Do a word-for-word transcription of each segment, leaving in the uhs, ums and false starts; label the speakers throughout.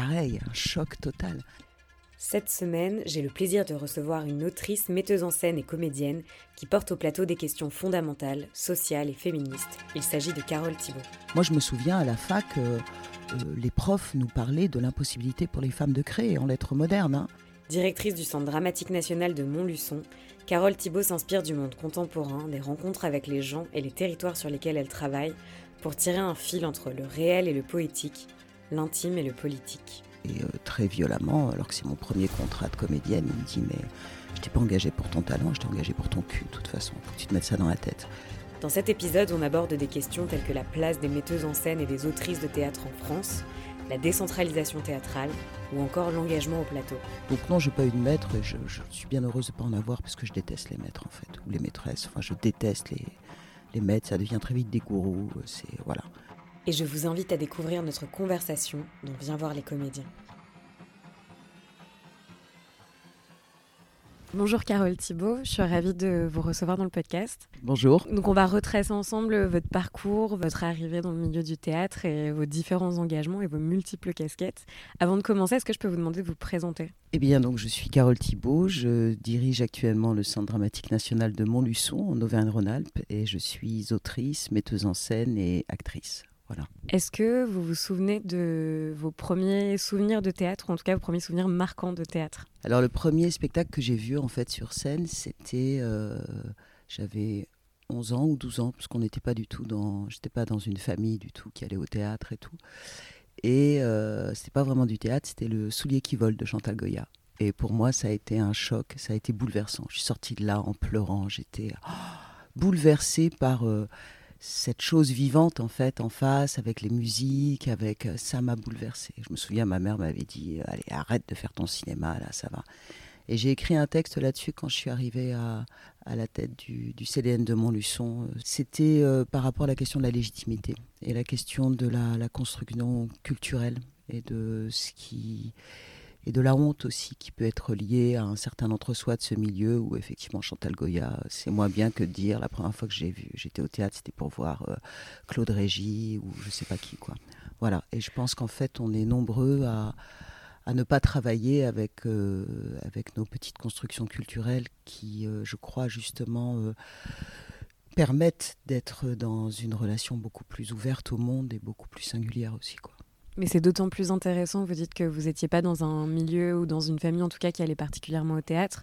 Speaker 1: pareil, un choc total.
Speaker 2: Cette semaine, j'ai le plaisir de recevoir une autrice, metteuse en scène et comédienne qui porte au plateau des questions fondamentales, sociales et féministes. Il s'agit de Carole Thibault.
Speaker 1: Moi, je me souviens à la fac, euh, euh, les profs nous parlaient de l'impossibilité pour les femmes de créer en lettres modernes. Hein.
Speaker 2: Directrice du Centre dramatique national de Montluçon, Carole Thibault s'inspire du monde contemporain, des rencontres avec les gens et les territoires sur lesquels elle travaille, pour tirer un fil entre le réel et le poétique, l'intime et le politique.
Speaker 1: Et euh, très violemment, alors que c'est mon premier contrat de comédienne, il me dit « mais je t'ai pas engagée pour ton talent, je t'ai engagée pour ton cul, de toute façon, faut que tu te mettes ça dans la tête ».
Speaker 2: Dans cet épisode, on aborde des questions telles que la place des metteuses en scène et des autrices de théâtre en France, la décentralisation théâtrale ou encore l'engagement au plateau.
Speaker 1: Donc non, je n'ai pas eu de maître et je, je suis bien heureuse de ne pas en avoir parce que je déteste les maîtres en fait, ou les maîtresses. Enfin, je déteste les, les maîtres, ça devient très vite des gourous, c'est voilà.
Speaker 2: Et je vous invite à découvrir notre conversation dont Viens voir les comédiens. Bonjour Carole Thibault, je suis ravie de vous recevoir dans le podcast.
Speaker 1: Bonjour.
Speaker 2: Donc on va retracer ensemble votre parcours, votre arrivée dans le milieu du théâtre et vos différents engagements et vos multiples casquettes. Avant de commencer, est-ce que je peux vous demander de vous présenter ?
Speaker 1: Eh bien, donc je suis Carole Thibault, je dirige actuellement le Centre dramatique national de Montluçon en Auvergne-Rhône-Alpes et je suis autrice, metteuse en scène et actrice. Voilà.
Speaker 2: Est-ce que vous vous souvenez de vos premiers souvenirs de théâtre, ou en tout cas vos premiers souvenirs marquants de théâtre ?
Speaker 1: Alors le premier spectacle que j'ai vu en fait sur scène, c'était, euh, j'avais onze ans ou douze ans, parce qu'on n'était pas du tout dans, j'étais pas dans une famille du tout qui allait au théâtre et tout. Et euh, c'était pas vraiment du théâtre, c'était le Soulier qui vole de Chantal Goya. Et pour moi, ça a été un choc, ça a été bouleversant. Je suis sortie de là en pleurant, j'étais oh, bouleversée par euh, cette chose vivante en fait en face, avec les musiques, avec ça m'a bouleversée. Je me souviens, ma mère m'avait dit allez, arrête de faire ton cinéma là, ça va. Et j'ai écrit un texte là-dessus quand je suis arrivée à, à la tête du, du C D N de Montluçon. C'était euh, par rapport à la question de la légitimité et la question de la, la construction culturelle et de ce qui et de la honte aussi qui peut être liée à un certain entre-soi de ce milieu où effectivement Chantal Goya, c'est moins bien que de dire la première fois que j'ai vu, j'étais au théâtre, c'était pour voir euh, Claude Régis ou je sais pas qui quoi. Voilà. Et je pense qu'en fait on est nombreux à à ne pas travailler avec, euh, avec nos petites constructions culturelles qui, euh, je crois, justement, euh, permettent d'être dans une relation beaucoup plus ouverte au monde et beaucoup plus singulière aussi, quoi.
Speaker 2: Mais c'est d'autant plus intéressant, vous dites que vous n'étiez pas dans un milieu ou dans une famille, en tout cas, qui allait particulièrement au théâtre.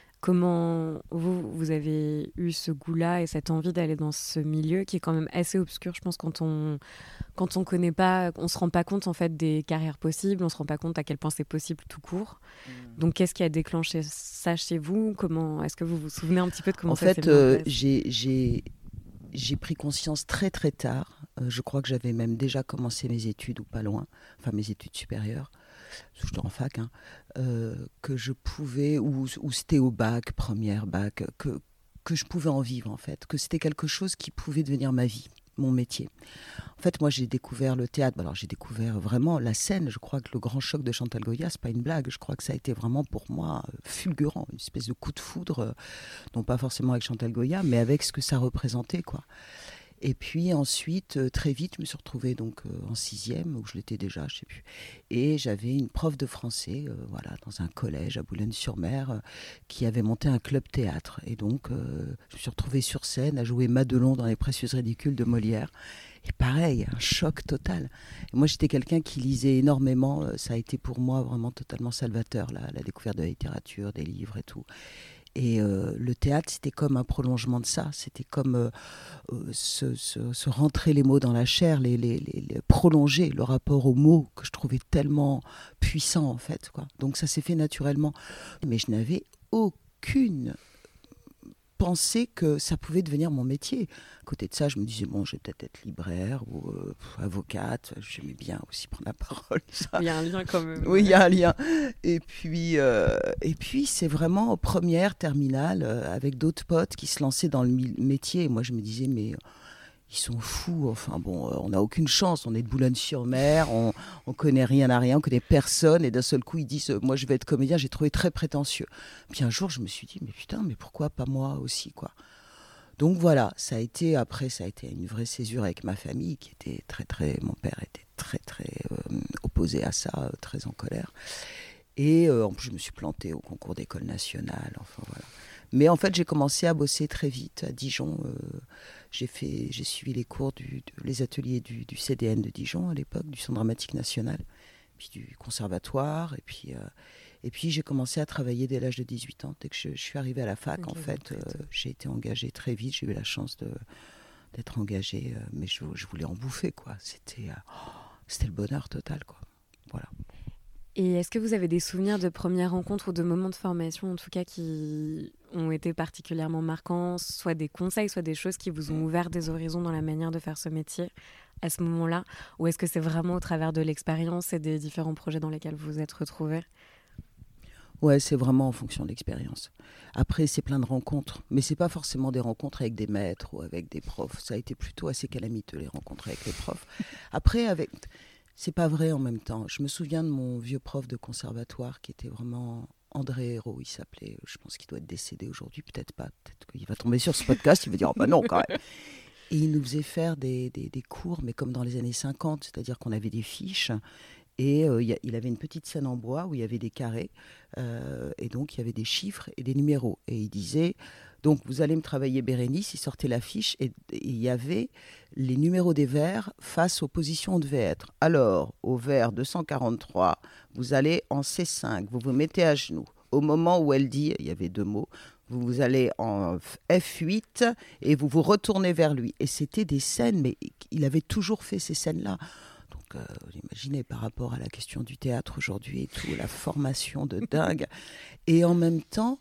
Speaker 2: Comment vous, vous avez eu ce goût-là et cette envie d'aller dans ce milieu qui est quand même assez obscur, je pense, quand on quand on connaît pas, on se rend pas compte en fait des carrières possibles, on se rend pas compte à quel point c'est possible tout court. Mmh. Donc qu'est-ce qui a déclenché ça chez vous ? Comment est-ce que vous vous souvenez un petit peu de comment
Speaker 1: en
Speaker 2: ça
Speaker 1: fait,
Speaker 2: s'est mis en
Speaker 1: euh,
Speaker 2: place ?
Speaker 1: j'ai j'ai j'ai pris conscience très très tard. Euh, je crois que j'avais même déjà commencé mes études ou pas loin, enfin mes études supérieures. J'étais en fac, hein, euh, que je pouvais, ou, ou c'était au bac, première bac, que, que je pouvais en vivre en fait, que c'était quelque chose qui pouvait devenir ma vie, mon métier. En fait, moi j'ai découvert le théâtre, alors j'ai découvert vraiment la scène, je crois que le grand choc de Chantal Goya, c'est pas une blague, je crois que ça a été vraiment pour moi fulgurant, une espèce de coup de foudre, euh, non pas forcément avec Chantal Goya, mais avec ce que ça représentait, quoi. Et puis ensuite, euh, très vite, je me suis retrouvée donc, euh, en sixième, où je l'étais déjà, je ne sais plus. Et j'avais une prof de français, euh, voilà, dans un collège à Boulogne-sur-Mer, euh, qui avait monté un club théâtre. Et donc, euh, je me suis retrouvée sur scène à jouer Madelon dans Les Précieuses Ridicules de Molière. Et pareil, un choc total. Et moi, j'étais quelqu'un qui lisait énormément. Ça a été pour moi vraiment totalement salvateur, la, la découverte de la littérature, des livres et tout. Et euh, le théâtre, c'était comme un prolongement de ça. C'était comme euh, euh, se, se, se rentrer les mots dans la chair, les, les, les, les prolonger le rapport aux mots que je trouvais tellement puissant, en fait, quoi. Donc ça s'est fait naturellement. Mais je n'avais aucune pensée que ça pouvait devenir mon métier. À côté de ça, je me disais, bon, je vais peut-être être libraire ou euh, avocate. J'aimais bien aussi prendre la parole. Ça.
Speaker 2: Il y a un lien quand même.
Speaker 1: Oui, il y a un lien. Et puis, euh, et puis c'est vraiment en première, terminale, euh, avec d'autres potes qui se lançaient dans le métier. Et moi, je me disais, mais ils sont fous. Enfin bon, on n'a aucune chance. On est de Boulogne-sur-Mer, on ne connaît rien à rien, on connaît personne. Et d'un seul coup, ils disent, moi, je vais être comédien. J'ai trouvé très prétentieux. Puis un jour, je me suis dit, mais putain, mais pourquoi pas moi aussi, quoi. Donc voilà, ça a été, après, ça a été une vraie césure avec ma famille, qui était très, très, mon père était très, très euh, opposé à ça, euh, très en colère. Et euh, en plus, je me suis plantée au concours d'école nationale, enfin voilà. Mais en fait, j'ai commencé à bosser très vite à Dijon. Euh, j'ai, fait, j'ai suivi les cours, du, de, les ateliers du, du C D N de Dijon à l'époque, du Centre dramatique national, puis du conservatoire. Et puis, euh, et puis j'ai commencé à travailler dès l'âge de dix-huit ans. Dès que je, je suis arrivée à la fac, okay, en fait, euh, j'ai été engagée très vite. J'ai eu la chance de, d'être engagée, euh, mais je, je voulais en bouffer, quoi. C'était, euh, oh, c'était le bonheur total, quoi. Voilà.
Speaker 2: Et est-ce que vous avez des souvenirs de premières rencontres ou de moments de formation, en tout cas, qui ont été particulièrement marquants, soit des conseils, soit des choses qui vous ont ouvert des horizons dans la manière de faire ce métier à ce moment-là? Ou est-ce que c'est vraiment au travers de l'expérience et des différents projets dans lesquels vous vous êtes retrouvés?
Speaker 1: Ouais, c'est vraiment en fonction de l'expérience. Après, c'est plein de rencontres, mais c'est pas forcément des rencontres avec des maîtres ou avec des profs. Ça a été plutôt assez calamiteux, les rencontres avec les profs. Après, avec... C'est pas vrai en même temps. Je me souviens de mon vieux prof de conservatoire qui était vraiment André Hérault, il s'appelait. Je pense qu'il doit être décédé aujourd'hui, peut-être pas. Peut-être qu'il va tomber sur ce podcast, il va dire « oh bah non quand même ». Et il nous faisait faire des, des, des cours, mais comme dans les années cinquante, c'est-à-dire qu'on avait des fiches. Et euh, il avait une petite scène en bois où il y avait des carrés. Euh, et donc, il y avait des chiffres et des numéros. Et il disait... Donc, vous allez me travailler Bérénice, il sortait la fiche et il y avait les numéros des vers face aux positions où on devait être. Alors, au vers deux cent quarante-trois, vous allez en C cinq, vous vous mettez à genoux. Au moment où elle dit, il y avait deux mots, vous, vous allez en F huit et vous vous retournez vers lui. Et c'était des scènes, mais il avait toujours fait ces scènes-là. Donc, euh, vous imaginez, par rapport à la question du théâtre aujourd'hui et tout, la formation de dingue. Et en même temps,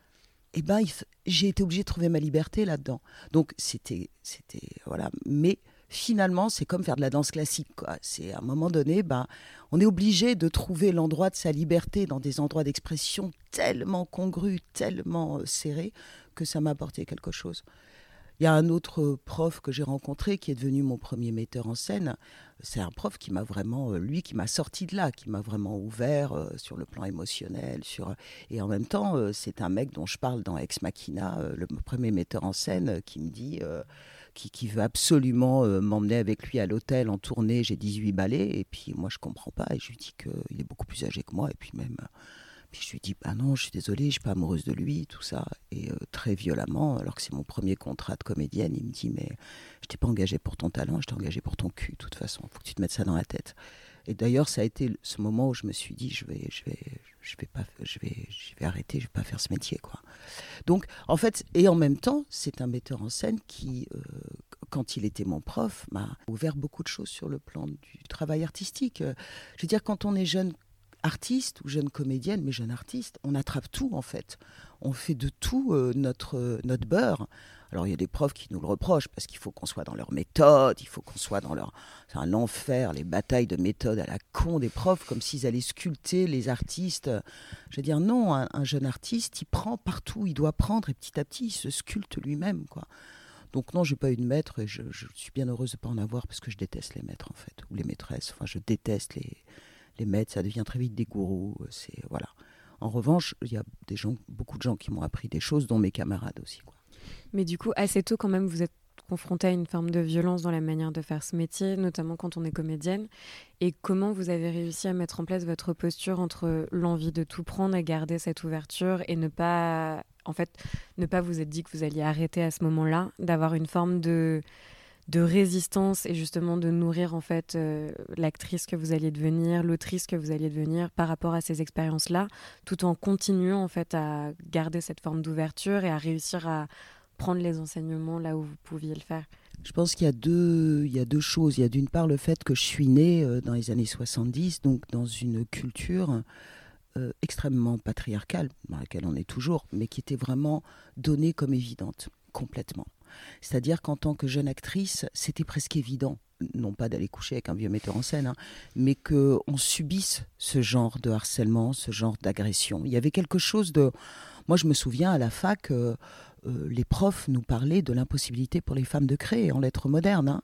Speaker 1: eh ben, il, j'ai été obligée de trouver ma liberté là-dedans. Donc, c'était, c'était, voilà. Mais finalement, c'est comme faire de la danse classique, quoi. C'est à un moment donné, ben, on est obligé de trouver l'endroit de sa liberté dans des endroits d'expression tellement congrus, tellement euh, serrés, que ça m'a apporté quelque chose. Il y a un autre prof que j'ai rencontré qui est devenu mon premier metteur en scène. C'est un prof qui m'a vraiment, lui, qui m'a sorti de là, qui m'a vraiment ouvert euh, sur le plan émotionnel. Sur... Et en même temps, euh, c'est un mec dont je parle dans Ex Machina, euh, le premier metteur en scène, euh, qui me dit, euh, qui, qui veut absolument euh, m'emmener avec lui à l'hôtel en tournée. J'ai dix-huit ballets et puis moi, je comprends pas. Et je lui dis qu'il est beaucoup plus âgé que moi. Et puis même... Puis je lui dis, bah non, je suis désolée, je ne suis pas amoureuse de lui, tout ça. Et euh, très violemment, alors que c'est mon premier contrat de comédienne, il me dit, mais je t'ai pas engagée pour ton talent, je t'ai engagée pour ton cul, de toute façon. Il faut que tu te mettes ça dans la tête. Et d'ailleurs, ça a été ce moment où je me suis dit, je vais, je vais, je vais, pas, je vais, je vais arrêter, je ne vais pas faire ce métier, quoi. Donc, en fait, et en même temps, c'est un metteur en scène qui, euh, quand il était mon prof, m'a ouvert beaucoup de choses sur le plan du travail artistique. Je veux dire, quand on est jeune artiste ou jeune comédienne, mais jeune artiste, on attrape tout en fait. On fait de tout euh, notre, euh, notre beurre. Alors il y a des profs qui nous le reprochent parce qu'il faut qu'on soit dans leur méthode, il faut qu'on soit dans leur... C'est un enfer, les batailles de méthode à la con des profs, comme s'ils allaient sculpter les artistes. Je veux dire, non, un, un jeune artiste, il prend partout, il doit prendre et petit à petit, il se sculpte lui-même, quoi. Donc non, je n'ai pas eu de maître et je, je suis bien heureuse de ne pas en avoir parce que je déteste les maîtres en fait, ou les maîtresses. Enfin, je déteste les... Les maîtres, ça devient très vite des gourous. C'est, voilà. En revanche, il y a des gens, beaucoup de gens qui m'ont appris des choses, dont mes camarades aussi, quoi.
Speaker 2: Mais du coup, assez tôt, quand même, vous êtes confrontée à une forme de violence dans la manière de faire ce métier, notamment quand on est comédienne. Et comment vous avez réussi à mettre en place votre posture entre l'envie de tout prendre et garder cette ouverture et ne pas, en fait, ne pas vous être dit que vous alliez arrêter à ce moment-là, d'avoir une forme de... de résistance et justement de nourrir en fait euh, l'actrice que vous alliez devenir, l'autrice que vous alliez devenir par rapport à ces expériences-là, tout en continuant en fait à garder cette forme d'ouverture et à réussir à prendre les enseignements là où vous pouviez le faire.
Speaker 1: Je pense qu'il y a deux, il y a deux choses. Il y a d'une part le fait que je suis née euh, dans les années soixante-dix, donc dans une culture euh, extrêmement patriarcale, dans laquelle on est toujours, mais qui était vraiment donnée comme évidente, complètement. C'est-à-dire qu'en tant que jeune actrice, c'était presque évident, non pas d'aller coucher avec un vieux metteur en scène, hein, mais qu'on subisse ce genre de harcèlement, ce genre d'agression. Il y avait quelque chose de... Moi, je me souviens à la fac, euh, euh, les profs nous parlaient de l'impossibilité pour les femmes de créer en lettres modernes, hein,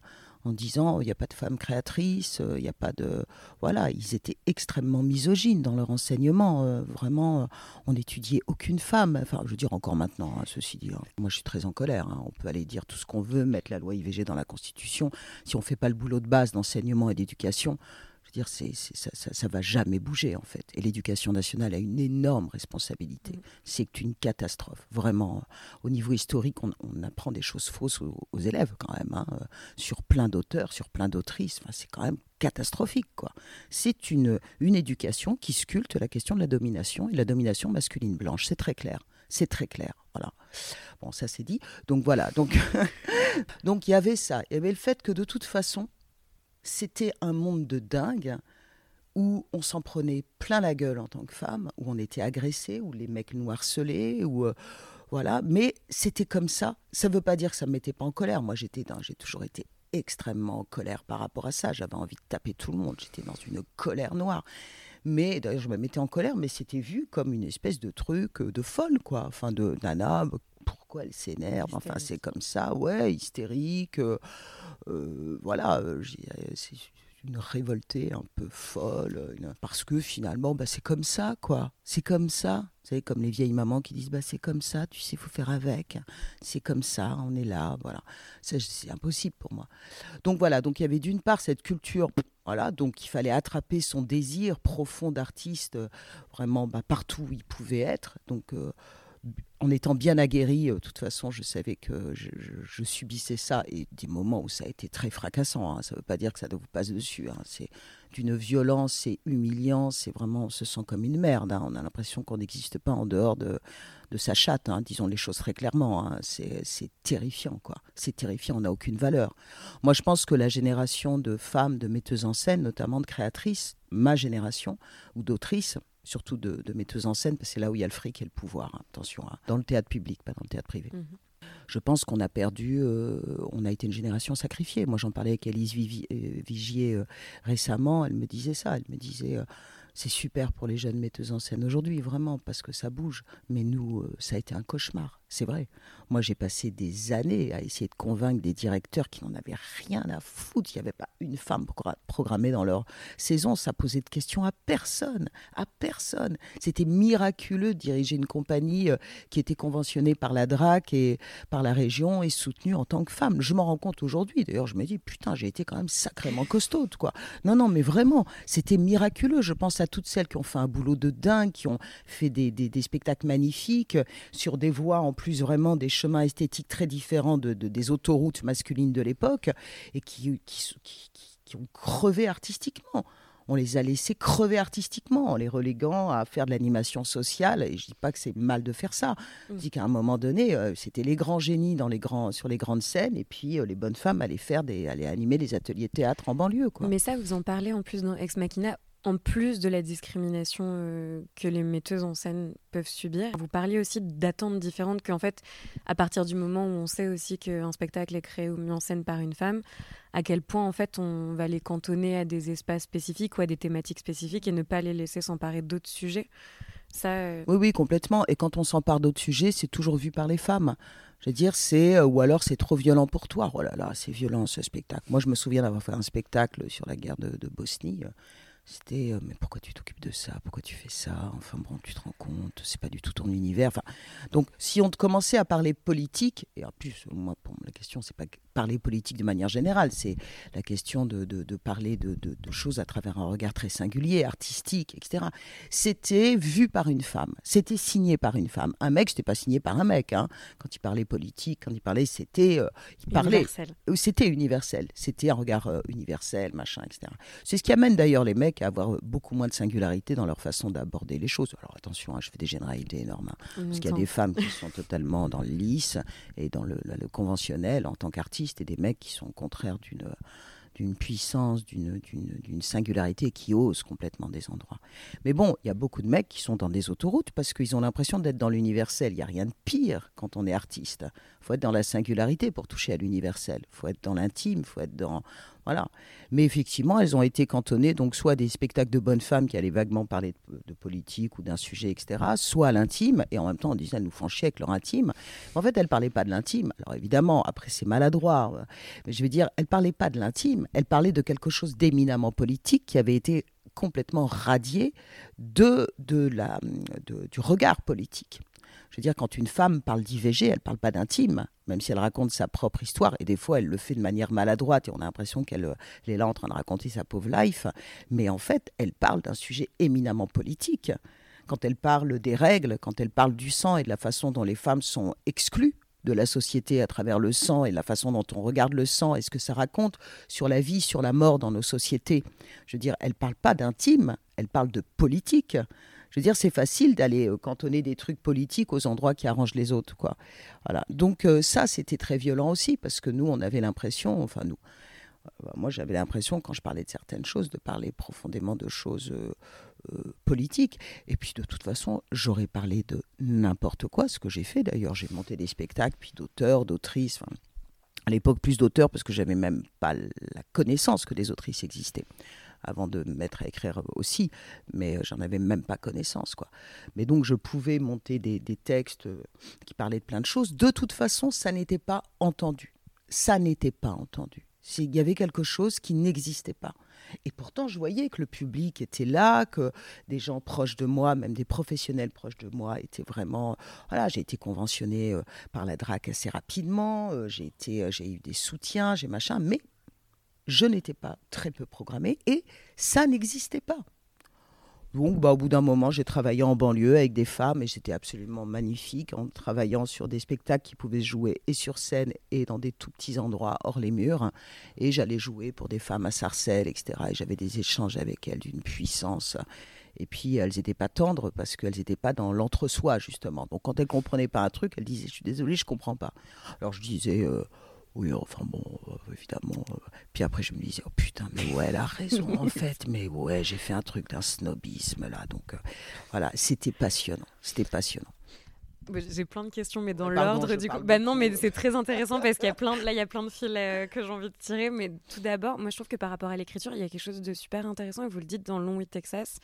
Speaker 1: en disant il n'y a pas de femmes créatrices, il n'y a pas de... Voilà, ils étaient extrêmement misogynes dans leur enseignement. Euh, vraiment, euh, on n'étudiait aucune femme. Enfin, je veux dire encore maintenant, hein, ceci dit. Hein. Moi, je suis très en colère. Hein. On peut aller dire tout ce qu'on veut, mettre la loi I V G dans la Constitution. Si on ne fait pas le boulot de base d'enseignement et d'éducation, je veux dire, c'est, c'est, ça ne va jamais bouger, en fait. Et l'éducation nationale a une énorme responsabilité. Mmh. C'est une catastrophe. Vraiment, au niveau historique, on, on apprend des choses fausses aux, aux élèves, quand même, hein, euh, sur plein d'auteurs, sur plein d'autrices. Enfin, c'est quand même catastrophique, quoi. C'est une, une éducation qui sculpte la question de la domination, et la domination masculine blanche. C'est très clair. C'est très clair. Voilà. Bon, ça, c'est dit. Donc, voilà. Donc, donc, il y avait ça. Il y avait le fait que, de toute façon, c'était un monde de dingue où on s'en prenait plein la gueule en tant que femme, où on était agressé, où les mecs nous harcelaient, où, euh, voilà. Mais c'était comme ça. Ça ne veut pas dire que ça ne me mettait pas en colère. Moi, j'étais dans, j'ai toujours été extrêmement en colère par rapport à ça. J'avais envie de taper tout le monde. J'étais dans une colère noire. Mais d'ailleurs, je me mettais en colère, mais c'était vu comme une espèce de truc de folle, quoi. Enfin, de nana... Pourquoi elle s'énerve? Enfin, c'est comme ça, ouais, hystérique. Euh, euh, voilà, euh, c'est une révoltée un peu folle. Une... Parce que finalement, bah, c'est comme ça, quoi. C'est comme ça. Vous savez, comme les vieilles mamans qui disent, bah, c'est comme ça, tu sais, il faut faire avec. C'est comme ça, on est là, voilà. Ça, c'est impossible pour moi. Donc voilà, donc il y avait d'une part cette culture... Voilà, donc il fallait attraper son désir profond d'artiste, vraiment bah, partout où il pouvait être. Donc... Euh, en étant bien aguerrie, de toute façon, je savais que je, je, je subissais ça, et des moments où ça a été très fracassant. Hein. Ça ne veut pas dire que ça vous passe dessus. Hein. C'est d'une violence, c'est humiliant, c'est vraiment, on se sent comme une merde. Hein. On a l'impression qu'on n'existe pas en dehors de, de sa chatte. Hein. Disons les choses très clairement. Hein. C'est, c'est terrifiant, quoi. C'est terrifiant, on n'a aucune valeur. Moi, je pense que la génération de femmes, de metteuses en scène, notamment de créatrices, ma génération, ou d'autrices, surtout de, de metteuses en scène, parce que c'est là où il y a le fric et le pouvoir, hein, attention, hein, dans le théâtre public, pas dans le théâtre privé. Mmh. Je pense qu'on a perdu, euh, on a été une génération sacrifiée. Moi, j'en parlais avec Élise Vigier euh, récemment, elle me disait ça, elle me disait, euh, c'est super pour les jeunes metteuses en scène aujourd'hui, vraiment, parce que ça bouge, mais nous, euh, ça a été un cauchemar, c'est vrai. Moi, j'ai passé des années à essayer de convaincre des directeurs qui n'en avaient rien à foutre. Il n'y avait pas une femme programmée dans leur saison. Ça posait de questions à personne. À personne. C'était miraculeux de diriger une compagnie qui était conventionnée par la D R A C et par la région et soutenue en tant que femme. Je m'en rends compte aujourd'hui. D'ailleurs, je me dis, putain, j'ai été quand même sacrément costaude, quoi. Non, non, mais vraiment, c'était miraculeux. Je pense à toutes celles qui ont fait un boulot de dingue, qui ont fait des, des, des spectacles magnifiques sur des voies, en plus, vraiment des chemins esthétiques très différents de, de, des autoroutes masculines de l'époque, et qui, qui, qui, qui ont crevé artistiquement. On les a laissés crever artistiquement en les reléguant à faire de l'animation sociale. Et je ne dis pas que c'est mal de faire ça. Je dis qu'à un moment donné, euh, c'était les grands génies dans les grands, sur les grandes scènes, et puis euh, les bonnes femmes allaient, faire des, allaient animer des ateliers de théâtre en banlieue, quoi.
Speaker 2: Mais ça, vous en parlez en plus dans Ex Machina, en plus de la discrimination euh, que les metteuses en scène peuvent subir. Vous parliez aussi d'attentes différentes, qu'en fait, à partir du moment où on sait aussi qu'un spectacle est créé ou mis en scène par une femme, à quel point en fait on va les cantonner à des espaces spécifiques ou à des thématiques spécifiques et ne pas les laisser s'emparer d'autres sujets. Ça, euh...
Speaker 1: Oui, oui, complètement. Et quand on s'empare d'autres sujets, c'est toujours vu par les femmes. Je veux dire, c'est... Euh, ou alors, c'est trop violent pour toi. Oh là là, c'est violent, ce spectacle. Moi, je me souviens d'avoir fait un spectacle sur la guerre de, de Bosnie. C'était, euh, mais pourquoi tu t'occupes de ça? Pourquoi tu fais ça? Enfin bon, tu te rends compte, c'est pas du tout ton univers. Enfin, donc, si on commençait à parler politique, et en plus, moi, pour la question, c'est pas parler politique de manière générale, c'est la question de, de, de parler de, de, de choses à travers un regard très singulier, artistique, et cetera. C'était vu par une femme, c'était signé par une femme. Un mec, c'était pas signé par un mec. Hein. Quand il parlait politique, quand il parlait, c'était, euh, il parlait,
Speaker 2: universel.
Speaker 1: C'était universel, c'était un regard euh, universel, machin, et cetera. C'est ce qui amène d'ailleurs les mecs à avoir beaucoup moins de singularité dans leur façon d'aborder les choses. Alors attention, hein, je fais des généralités énormes, hein, parce qu'il y a des femmes qui sont totalement dans le lisse et dans le, le, le conventionnel en tant qu'artistes, et des mecs qui sont au contraire d'une, d'une puissance, d'une, d'une, d'une singularité, qui osent complètement des endroits. Mais bon, il y a beaucoup de mecs qui sont dans des autoroutes parce qu'ils ont l'impression d'être dans l'universel. Il n'y a rien de pire quand on est artiste. Il faut être dans la singularité pour toucher à l'universel. Il faut être dans l'intime, il faut être dans... Voilà. Mais effectivement, elles ont été cantonnées donc soit à des spectacles de bonnes femmes qui allaient vaguement parler de, de politique ou d'un sujet, et cetera, soit à l'intime, et en même temps, on disait, elles nous font chier avec leur intime. Mais en fait, elles ne parlaient pas de l'intime. Alors évidemment, après, c'est maladroit. Mais je veux dire, elles ne parlaient pas de l'intime. Elles parlaient de quelque chose d'éminemment politique qui avait été complètement radié de, de la, de, du regard politique. Je veux dire, quand une femme parle d'I V G, elle ne parle pas d'intime, même si elle raconte sa propre histoire. Et des fois, elle le fait de manière maladroite et on a l'impression qu'elle elle est là en train de raconter sa pauvre life. Mais en fait, elle parle d'un sujet éminemment politique. Quand elle parle des règles, quand elle parle du sang et de la façon dont les femmes sont exclues de la société à travers le sang et la façon dont on regarde le sang et ce que ça raconte sur la vie, sur la mort dans nos sociétés. Je veux dire, elle ne parle pas d'intime, elle parle de politique. Je veux dire, c'est facile d'aller cantonner des trucs politiques aux endroits qui arrangent les autres, quoi. Voilà. Donc euh, ça, c'était très violent aussi, parce que nous, on avait l'impression, enfin nous, euh, moi j'avais l'impression, quand je parlais de certaines choses, de parler profondément de choses euh, euh, politiques. Et puis de toute façon, j'aurais parlé de n'importe quoi, ce que j'ai fait d'ailleurs. J'ai monté des spectacles, puis d'auteurs, d'autrices, enfin, à l'époque plus d'auteurs, parce que j'avais même pas la connaissance que des autrices existaient, avant de me mettre à écrire aussi, mais j'en avais même pas connaissance, quoi. Mais donc je pouvais monter des, des textes qui parlaient de plein de choses. De toute façon, ça n'était pas entendu. Ça n'était pas entendu. Il y avait quelque chose qui n'existait pas. Et pourtant, je voyais que le public était là, que des gens proches de moi, même des professionnels proches de moi, étaient vraiment... Voilà, j'ai été conventionnée euh, par la D R A C assez rapidement, euh, j'ai, été, euh, j'ai eu des soutiens, j'ai machin, mais je n'étais pas très peu programmée et ça n'existait pas. Donc, bah, au bout d'un moment, j'ai travaillé en banlieue avec des femmes et c'était absolument magnifique en travaillant sur des spectacles qui pouvaient se jouer et sur scène et dans des tout petits endroits hors les murs. Et j'allais jouer pour des femmes à Sarcelles, et cetera. Et j'avais des échanges avec elles d'une puissance. Et puis, elles n'étaient pas tendres parce qu'elles n'étaient pas dans l'entre-soi, justement. Donc, quand elles ne comprenaient pas un truc, elles disaient « Je suis désolée, je ne comprends pas ». Alors, je disais... Euh, Oui, enfin bon, euh, évidemment. Euh, puis après, je me disais, oh putain, mais ouais, elle a raison en fait. Mais ouais, j'ai fait un truc d'un snobisme là. Donc euh, voilà, c'était passionnant. C'était passionnant.
Speaker 2: J'ai plein de questions, mais dans
Speaker 1: Pardon,
Speaker 2: l'ordre du coup. Bah non, mais c'est très intéressant parce qu'il y a plein de... là, il y a plein de fils euh, que j'ai envie de tirer. Mais tout d'abord, moi, je trouve que par rapport à l'écriture, il y a quelque chose de super intéressant. Et vous le dites dans Long Way Texas,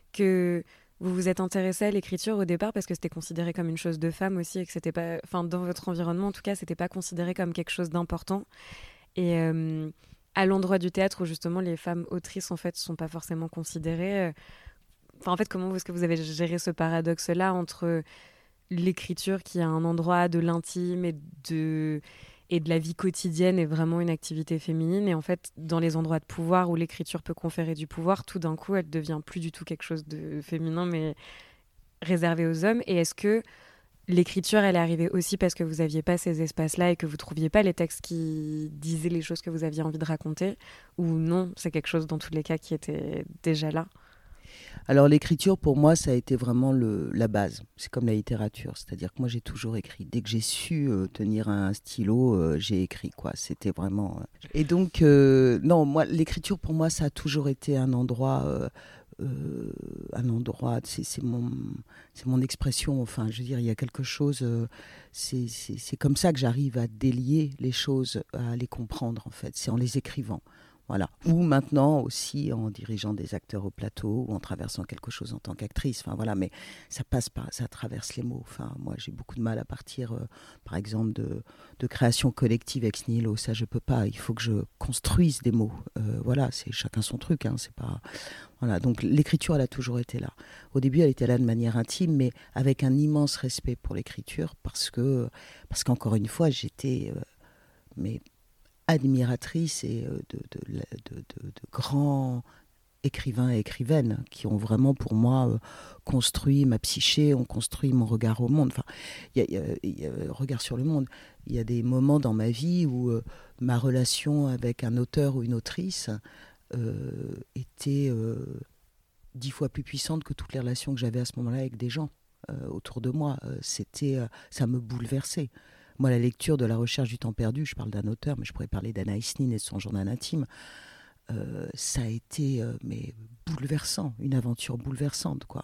Speaker 2: que vous vous êtes intéressé à l'écriture au départ parce que c'était considéré comme une chose de femme aussi, et que c'était pas, enfin, dans votre environnement en tout cas, c'était pas considéré comme quelque chose d'important. Et euh, à l'endroit du théâtre où justement les femmes autrices en fait sont pas forcément considérées. Euh... Enfin, en fait, comment est-ce que vous avez géré ce paradoxe-là entre l'écriture qui est un endroit de l'intime et de et de la vie quotidienne est vraiment une activité féminine, et en fait dans les endroits de pouvoir où l'écriture peut conférer du pouvoir, tout d'un coup elle devient plus du tout quelque chose de féminin mais réservé aux hommes. Et est-ce que l'écriture elle est arrivée aussi parce que vous aviez pas ces espaces-là et que vous trouviez pas les textes qui disaient les choses que vous aviez envie de raconter, ou non, c'est quelque chose dans tous les cas qui était déjà là?
Speaker 1: Alors l'écriture, pour moi, ça a été vraiment le, la base. C'est comme la littérature, c'est-à-dire que moi, j'ai toujours écrit. Dès que j'ai su euh, tenir un stylo, euh, j'ai écrit, quoi. C'était vraiment... Euh... Et donc, euh, non, moi, l'écriture, pour moi, ça a toujours été un endroit... Euh, euh, un endroit, c'est, c'est, mon, c'est mon expression. Enfin, je veux dire, il y a quelque chose... Euh, c'est, c'est, c'est comme ça que j'arrive à délier les choses, à les comprendre, en fait. C'est en les écrivant. Voilà. Ou maintenant aussi en dirigeant des acteurs au plateau ou en traversant quelque chose en tant qu'actrice. Enfin, voilà, mais ça passe par, ça traverse les mots. Enfin, moi, j'ai beaucoup de mal à partir, euh, par exemple, de, de création collective ex nihilo. Ça, je peux pas. Il faut que je construise des mots. Euh, voilà, c'est chacun son truc. Hein, c'est pas... Voilà. Donc l'écriture, elle a toujours été là. Au début, elle était là de manière intime, mais avec un immense respect pour l'écriture, parce que, parce qu'encore une fois, j'étais, euh, mais admiratrice et de, de, de, de, de grands écrivains et écrivaines qui ont vraiment pour moi euh, construit ma psyché, ont construit mon regard au monde. Enfin, il y a, y a regard sur le monde. Il y a des moments dans ma vie où euh, ma relation avec un auteur ou une autrice euh, était euh, dix fois plus puissante que toutes les relations que j'avais à ce moment-là avec des gens euh, autour de moi. Euh, c'était, euh, ça me bouleversait. Moi, la lecture de La recherche du temps perdu, je parle d'un auteur, mais je pourrais parler d'Anaïs Nin et de son journal intime, euh, ça a été euh, mais bouleversant, une aventure bouleversante, quoi.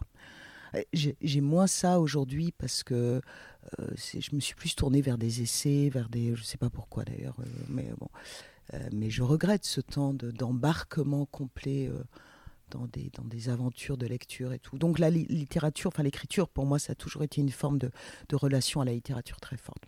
Speaker 1: J'ai, j'ai moins ça aujourd'hui parce que euh, c'est, je me suis plus tournée vers des essais, vers des... Je ne sais pas pourquoi d'ailleurs, euh, mais bon... Euh, mais je regrette ce temps de, d'embarquement complet euh, dans, des, dans des aventures de lecture et tout. Donc la li- littérature, enfin l'écriture, pour moi, ça a toujours été une forme de, de relation à la littérature très forte.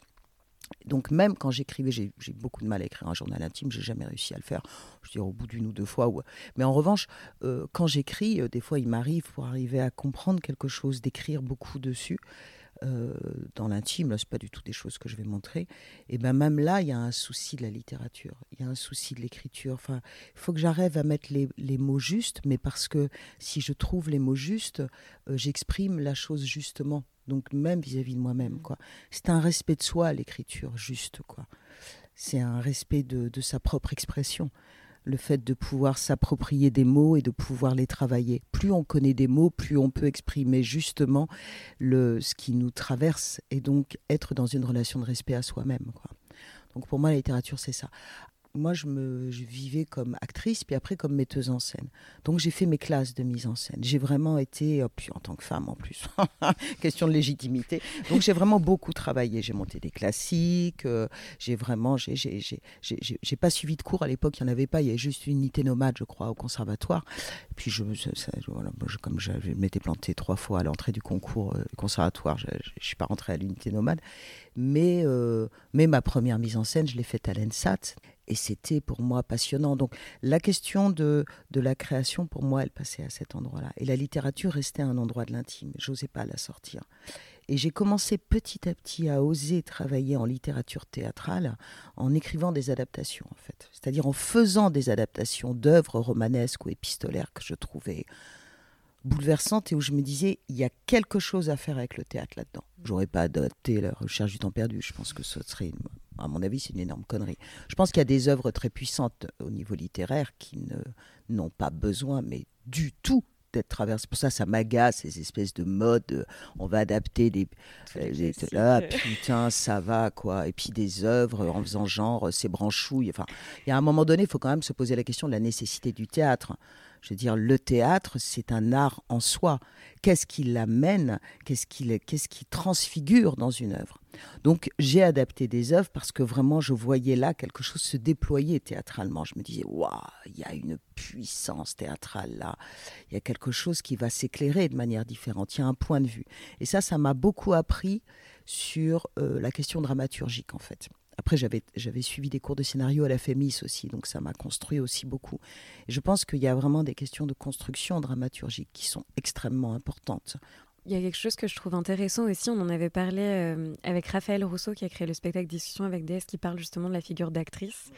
Speaker 1: Donc même quand j'écrivais, j'ai, j'ai beaucoup de mal à écrire un journal intime, j'ai jamais réussi à le faire, je veux dire au bout d'une ou deux fois. Ou... Mais en revanche, euh, quand j'écris, euh, des fois il m'arrive pour arriver à comprendre quelque chose, d'écrire beaucoup dessus. Euh, dans l'intime, là, c'est pas du tout des choses que je vais montrer. Et ben même là, il y a un souci de la littérature, il y a un souci de l'écriture. Enfin, il faut que j'arrive à mettre les, les mots justes, mais parce que si je trouve les mots justes, euh, j'exprime la chose justement. Donc même vis-à-vis de moi-même, quoi. C'est un respect de soi, l'écriture juste, quoi. C'est un respect de, de sa propre expression. Le fait de pouvoir s'approprier des mots et de pouvoir les travailler. Plus on connaît des mots, plus on peut exprimer justement le, ce qui nous traverse et donc être dans une relation de respect à soi-même, quoi. Donc pour moi, la littérature, c'est ça. Moi, je, me, je vivais comme actrice, puis après comme metteuse en scène. Donc j'ai fait mes classes de mise en scène. J'ai vraiment été, oh, puis en tant que femme en plus, question de légitimité. Donc j'ai vraiment beaucoup travaillé. J'ai monté des classiques, euh, j'ai vraiment, j'ai, j'ai, j'ai, j'ai, j'ai pas suivi de cours à l'époque, il n'y en avait pas, il y avait juste une unité nomade, je crois, au conservatoire. Et puis je, ça, ça, voilà, je, comme je, je m'étais plantée trois fois à l'entrée du concours euh, conservatoire, je ne suis pas rentrée à l'unité nomade. Mais, euh, mais ma première mise en scène, je l'ai faite à l'ENSAT. Et c'était pour moi passionnant. Donc la question de, de la création, pour moi, elle passait à cet endroit-là. Et la littérature restait un endroit de l'intime. Je n'osais pas la sortir. Et j'ai commencé petit à petit à oser travailler en littérature théâtrale en écrivant des adaptations, en fait. C'est-à-dire en faisant des adaptations d'œuvres romanesques ou épistolaires que je trouvais bouleversantes et où je me disais, il y a quelque chose à faire avec le théâtre là-dedans. J'aurais pas adapté La Recherche du temps perdu. Je pense que ce serait, une, à mon avis, c'est une énorme connerie. Je pense qu'il y a des œuvres très puissantes au niveau littéraire qui ne, n'ont pas besoin, mais du tout, d'être traversées. Pour ça, ça m'agace, ces espèces de modes. On va adapter des... des là, putain, ça va, quoi. Et puis des œuvres en faisant genre, c'est branchouille. Enfin, il y a un moment donné, il faut quand même se poser la question de la nécessité du théâtre. Je veux dire, le théâtre, c'est un art en soi. Qu'est-ce qui l'amène ? Qu'est-ce qui, qu'est-ce qui transfigure dans une œuvre ? Donc, j'ai adapté des œuvres parce que vraiment, je voyais là quelque chose se déployer théâtralement. Je me disais, waouh, il y a une puissance théâtrale là. Il y a quelque chose qui va s'éclairer de manière différente. Il y a un point de vue. Et ça, ça m'a beaucoup appris sur euh, la question dramaturgique, en fait. Après, j'avais, j'avais suivi des cours de scénario à la FEMIS aussi, donc ça m'a construit aussi beaucoup. Et je pense qu'il y a vraiment des questions de construction dramaturgique qui sont extrêmement importantes.
Speaker 2: Il y a quelque chose que je trouve intéressant aussi, on en avait parlé euh, avec Raphaël Rousseau qui a créé le spectacle Discussion avec D S qui parle justement de la figure d'actrice,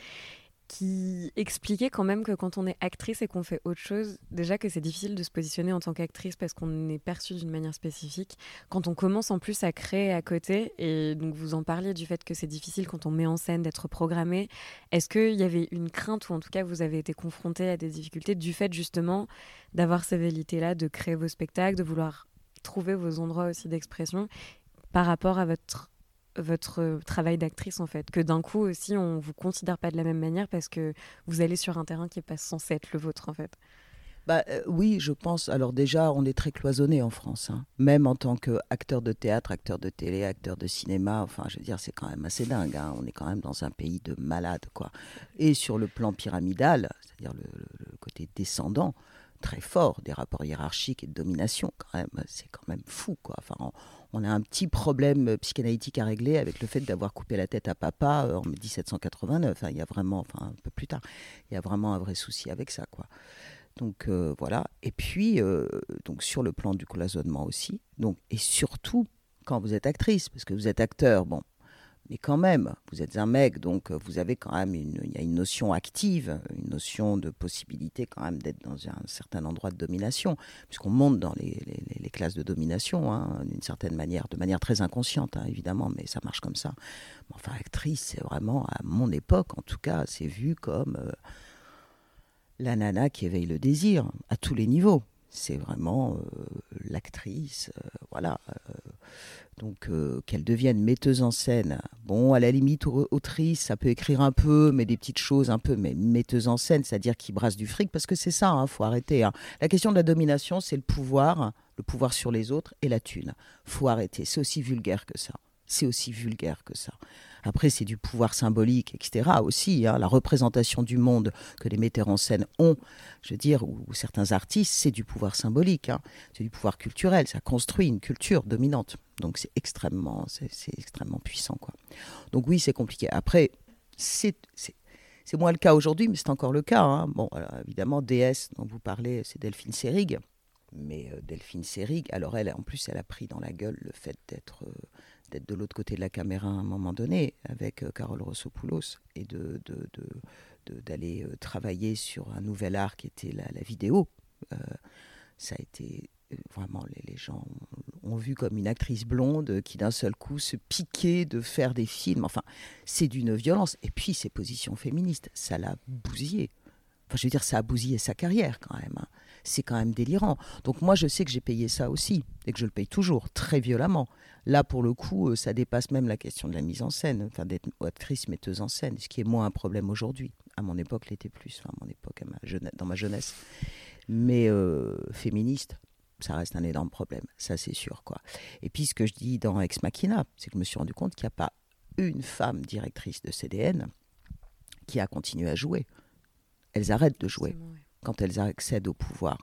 Speaker 2: qui expliquait quand même que quand on est actrice et qu'on fait autre chose, déjà que c'est difficile de se positionner en tant qu'actrice parce qu'on est perçu d'une manière spécifique. Quand on commence en plus à créer à côté, et donc vous en parliez du fait que c'est difficile quand on met en scène d'être programmé, est-ce qu'il y avait une crainte ou en tout cas vous avez été confronté à des difficultés du fait justement d'avoir ces vérités-là, de créer vos spectacles, de vouloir trouver vos endroits aussi d'expression par rapport à votre votre travail d'actrice en fait, que d'un coup aussi on vous considère pas de la même manière parce que vous allez sur un terrain qui est pas censé être le vôtre en fait.
Speaker 1: Bah, euh, oui, je pense. Alors déjà, on est très cloisonné en France, hein. Même en tant qu'acteur de théâtre, acteur de télé, acteur de cinéma. Enfin, je veux dire, c'est quand même assez dingue, hein. On est quand même dans un pays de malades, quoi. Et sur le plan pyramidal, c'est-à-dire le, le, le côté descendant, très fort des rapports hiérarchiques et de domination, quand même, c'est quand même fou, quoi. Enfin, on, on a un petit problème psychanalytique à régler avec le fait d'avoir coupé la tête à papa en dix-sept cent quatre-vingt-neuf. Hein. Il y a vraiment, enfin un peu plus tard, il y a vraiment un vrai souci avec ça, quoi. Donc euh, voilà. Et puis, euh, donc sur le plan du cloisonnement aussi. Donc, et surtout quand vous êtes actrice, parce que vous êtes acteur, bon. Mais quand même, vous êtes un mec, donc vous avez quand même une, il y a une notion active, une notion de possibilité quand même d'être dans un certain endroit de domination, puisqu'on monte dans les, les, les classes de domination, hein, d'une certaine manière, de manière très inconsciente, hein, évidemment, mais ça marche comme ça. Enfin, actrice, c'est vraiment, à mon époque, en tout cas, c'est vu comme euh, la nana qui éveille le désir, à tous les niveaux. C'est vraiment euh, l'actrice, euh, voilà. Euh, donc, euh, qu'elle devienne metteuse en scène. Bon, à la limite, autrice, ça peut écrire un peu, mais des petites choses un peu, mais metteuse en scène, c'est-à-dire qui brasse du fric, parce que c'est ça, hein, faut arrêter. Hein. La question de la domination, c'est le pouvoir, le pouvoir sur les autres et la thune. Faut arrêter, c'est aussi vulgaire que ça. C'est aussi vulgaire que ça. Après, c'est du pouvoir symbolique, et cetera aussi. Hein, la représentation du monde que les metteurs en scène ont, je veux dire, ou, ou certains artistes, c'est du pouvoir symbolique. Hein, c'est du pouvoir culturel. Ça construit une culture dominante. Donc, c'est extrêmement, c'est, c'est extrêmement puissant, quoi. Donc, oui, c'est compliqué. Après, c'est, c'est, c'est moins le cas aujourd'hui, mais c'est encore le cas. Hein. Bon, alors, évidemment, D S, dont vous parlez, c'est Delphine Seyrig. Mais euh, Delphine Seyrig, alors elle, en plus, elle a pris dans la gueule le fait d'être... Euh, d'être de l'autre côté de la caméra à un moment donné avec euh, Carole Rossopoulos et de, de, de, de, d'aller euh, travailler sur un nouvel art qui était la, la vidéo. Euh, ça a été euh, vraiment, les, les gens ont, ont vu comme une actrice blonde qui d'un seul coup se piquait de faire des films. Enfin, c'est d'une violence. Et puis ses positions féministes, ça l'a bousillé. Enfin, je veux dire, ça a bousillé sa carrière quand même. Hein. C'est quand même délirant. Donc moi, je sais que j'ai payé ça aussi et que je le paye toujours, très violemment. Là, pour le coup, ça dépasse même la question de la mise en scène, enfin, d'être actrice, metteuse en scène, ce qui est moins un problème aujourd'hui. À mon époque, l'était plus, enfin, à mon époque, à ma jeunesse, dans ma jeunesse. Mais euh, féministe, ça reste un énorme problème, ça c'est sûr, quoi. Et puis, ce que je dis dans Ex Machina, c'est que je me suis rendu compte qu'il n'y a pas une femme directrice de C D N qui a continué à jouer. Elles arrêtent de jouer ouais. quand elles accèdent au pouvoir.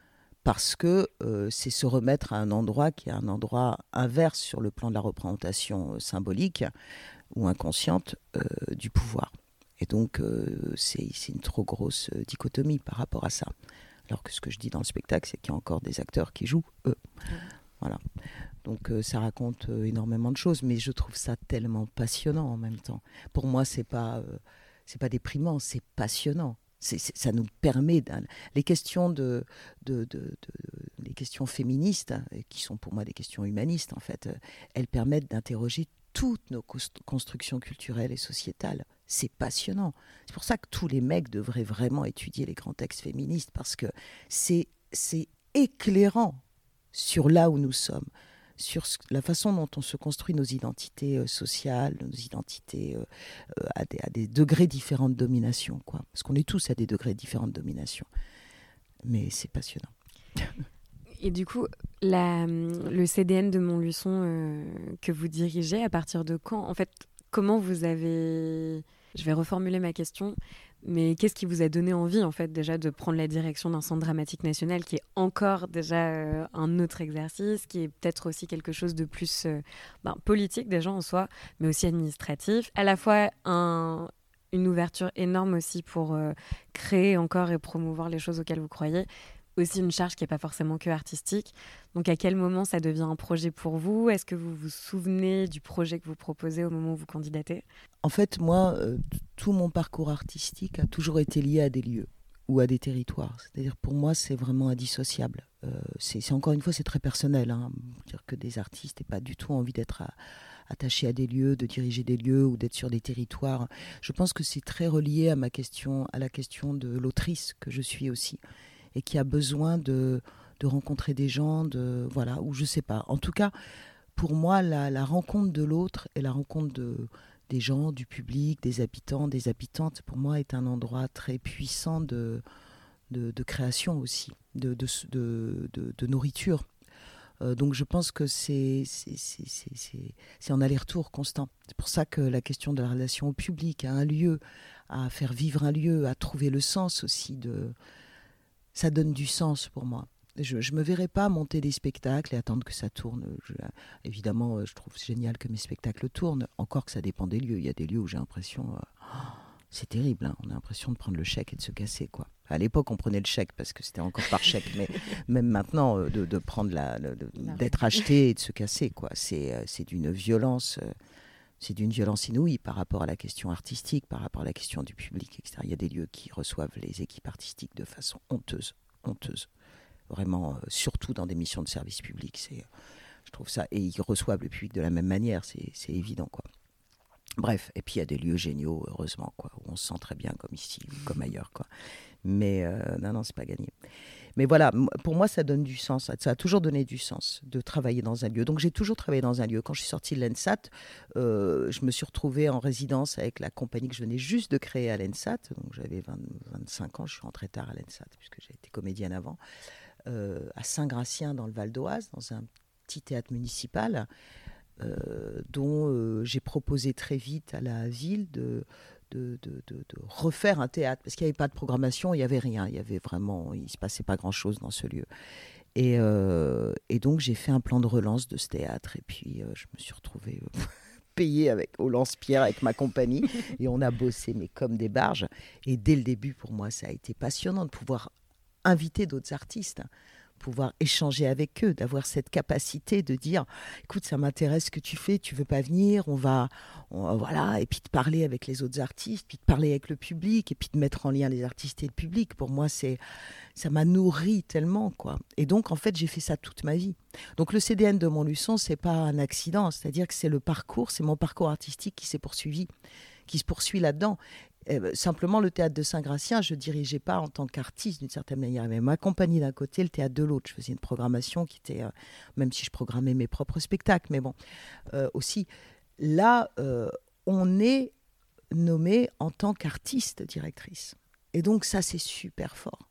Speaker 1: Parce que euh, c'est se remettre à un endroit qui est un endroit inverse sur le plan de la représentation euh, symbolique ou inconsciente euh, du pouvoir. Et donc, euh, c'est, c'est une trop grosse euh, dichotomie par rapport à ça. Alors que ce que je dis dans le spectacle, c'est qu'il y a encore des acteurs qui jouent, eux. Mmh. Voilà. Donc, euh, ça raconte euh, énormément de choses, mais je trouve ça tellement passionnant en même temps. Pour moi, c'est pas, euh, c'est pas déprimant, c'est passionnant. C'est, c'est, ça nous permet... Les questions, de, de, de, de, les questions féministes, qui sont pour moi des questions humanistes, en fait, elles permettent d'interroger toutes nos constructions culturelles et sociétales. C'est passionnant. C'est pour ça que tous les mecs devraient vraiment étudier les grands textes féministes, parce que c'est, c'est éclairant sur là où nous sommes, sur la façon dont on se construit nos identités euh, sociales, nos identités euh, euh, à, des, à des degrés différents de domination, quoi. Parce qu'on est tous à des degrés différents de domination. Mais c'est passionnant.
Speaker 2: Et du coup, la, le C D N de Montluçon euh, que vous dirigez, à partir de quand ? En fait, comment vous avez... Je vais reformuler ma question. Mais qu'est-ce qui vous a donné envie, en fait, déjà de prendre la direction d'un centre dramatique national qui est encore déjà euh, un autre exercice, qui est peut-être aussi quelque chose de plus euh, ben, politique déjà en soi, mais aussi administratif. À la fois un, une ouverture énorme aussi pour euh, créer encore et promouvoir les choses auxquelles vous croyez. Aussi une charge qui n'est pas forcément que artistique. Donc à quel moment ça devient un projet pour vous ? Est-ce que vous vous souvenez du projet que vous proposez au moment où vous candidatez ?
Speaker 1: En fait, moi, euh, tout mon parcours artistique a toujours été lié à des lieux ou à des territoires. C'est-à-dire, pour moi, c'est vraiment indissociable. Euh, c'est, c'est encore une fois, c'est très personnel. Hein. Dire que des artistes n'aient pas du tout envie d'être à, attachés à des lieux, de diriger des lieux ou d'être sur des territoires. Je pense que c'est très relié à ma question, à la question de l'autrice que je suis aussi, et qui a besoin de, de rencontrer des gens, de, voilà, ou je sais pas. En tout cas, pour moi, la, la rencontre de l'autre et la rencontre de, des gens, du public, des habitants, des habitantes, pour moi, est un endroit très puissant de, de, de création aussi, de, de, de, de, de nourriture. Euh, donc je pense que c'est, c'est, c'est, c'est, c'est, c'est un aller-retour constant. C'est pour ça que la question de la relation au public, à un lieu, à faire vivre un lieu, à trouver le sens aussi de... Ça donne du sens pour moi. Je ne me verrais pas monter des spectacles et attendre que ça tourne. Je, évidemment, je trouve génial que mes spectacles tournent, encore que ça dépend des lieux. Il y a des lieux où j'ai l'impression... Euh, oh, c'est terrible, hein, on a l'impression de prendre le chèque et de se casser, quoi. À l'époque, on prenait le chèque parce que c'était encore par chèque, mais même maintenant, euh, de, de prendre la, de, de, d'être acheté et de se casser, quoi. C'est, euh, c'est d'une violence... Euh, c'est d'une violence inouïe par rapport à la question artistique, par rapport à la question du public, et cetera. Il y a des lieux qui reçoivent les équipes artistiques de façon honteuse, honteuse. Vraiment, euh, surtout dans des missions de service public. C'est, je trouve ça... Et ils reçoivent le public de la même manière, c'est, c'est évident, quoi. Bref, et puis il y a des lieux géniaux, heureusement, quoi, où on se sent très bien, comme ici, comme ailleurs, quoi. Mais euh, non, non, c'est pas gagné. Mais voilà, pour moi, ça donne du sens. Ça a toujours donné du sens de travailler dans un lieu. Donc, j'ai toujours travaillé dans un lieu. Quand je suis sortie de l'ENSAT, euh, je me suis retrouvée en résidence avec la compagnie que je venais juste de créer à l'ENSAT. Donc, j'avais vingt, vingt-cinq ans. Je suis rentrée tard à l'ENSAT, puisque j'ai été comédienne avant. Euh, à Saint-Gratien, dans le Val d'Oise, dans un petit théâtre municipal. euh, dont euh, j'ai proposé très vite à la ville de, de, de, de, de refaire un théâtre, parce qu'il n'y avait pas de programmation, il n'y avait rien, il y avait vraiment, il ne se passait pas grand-chose dans ce lieu. Et, euh, et donc j'ai fait un plan de relance de ce théâtre, et puis euh, je me suis retrouvée euh, payée avec, au lance-pierre avec ma compagnie, et on a bossé mais comme des barges. Et dès le début, pour moi, ça a été passionnant de pouvoir inviter d'autres artistes, pouvoir échanger avec eux, d'avoir cette capacité de dire écoute, ça m'intéresse ce que tu fais, tu veux pas venir, on va on, voilà, et puis de parler avec les autres artistes, puis de parler avec le public, et puis de mettre en lien les artistes et le public. Pour moi, c'est ça m'a nourri tellement, quoi. Et donc en fait, j'ai fait ça toute ma vie. Donc le C D N de Montluçon, c'est pas un accident, c'est-à-dire que c'est le parcours, c'est mon parcours artistique qui s'est poursuivi, qui se poursuit là-dedans. Euh, simplement, le théâtre de Saint-Gratien, je ne dirigeais pas en tant qu'artiste d'une certaine manière. Mais ma compagnie d'un côté, le théâtre de l'autre. Je faisais une programmation qui était, euh, même si je programmais mes propres spectacles, mais bon, euh, aussi. Là, euh, on est nommé en tant qu'artiste directrice. Et donc ça, c'est super fort.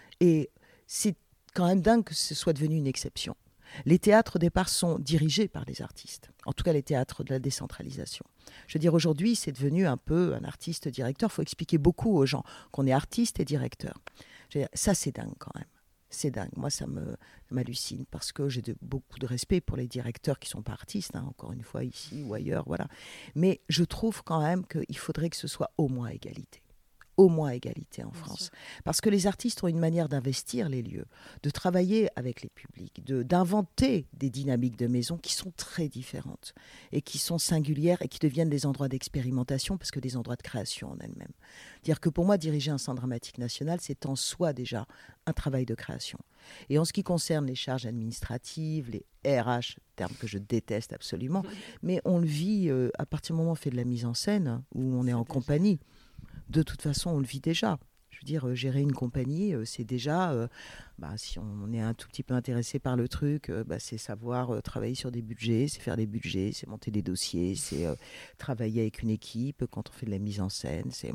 Speaker 1: Et c'est quand même dingue que ce soit devenu une exception. Les théâtres, au départ, sont dirigés par des artistes. En tout cas, les théâtres de la décentralisation. Je veux dire, aujourd'hui, c'est devenu un peu un artiste-directeur. Il faut expliquer beaucoup aux gens qu'on est artiste et directeur. Je veux dire, ça, c'est dingue quand même. C'est dingue. Moi, ça me, ça m'hallucine parce que j'ai de, beaucoup de respect pour les directeurs qui ne sont pas artistes, hein, encore une fois, ici ou ailleurs. Voilà. Mais je trouve quand même qu'il faudrait que ce soit au moins égalité. Au moins égalité en Bien France. Sûr. Parce que les artistes ont une manière d'investir les lieux, de travailler avec les publics, de, d'inventer des dynamiques de maison qui sont très différentes et qui sont singulières et qui deviennent des endroits d'expérimentation parce que des endroits de création en elles-mêmes. Dire que pour moi, diriger un centre dramatique national, c'est en soi déjà un travail de création. Et en ce qui concerne les charges administratives, les R H, terme que je déteste absolument, mais on le vit euh, à partir du moment où on fait de la mise en scène, où on est en compagnie. De toute façon, on le vit déjà. Je veux dire, euh, gérer une compagnie, euh, c'est déjà, euh, bah, si on est un tout petit peu intéressé par le truc, euh, bah, c'est savoir euh, travailler sur des budgets, c'est faire des budgets, c'est monter des dossiers, c'est euh, travailler avec une équipe quand on fait de la mise en scène. C'est...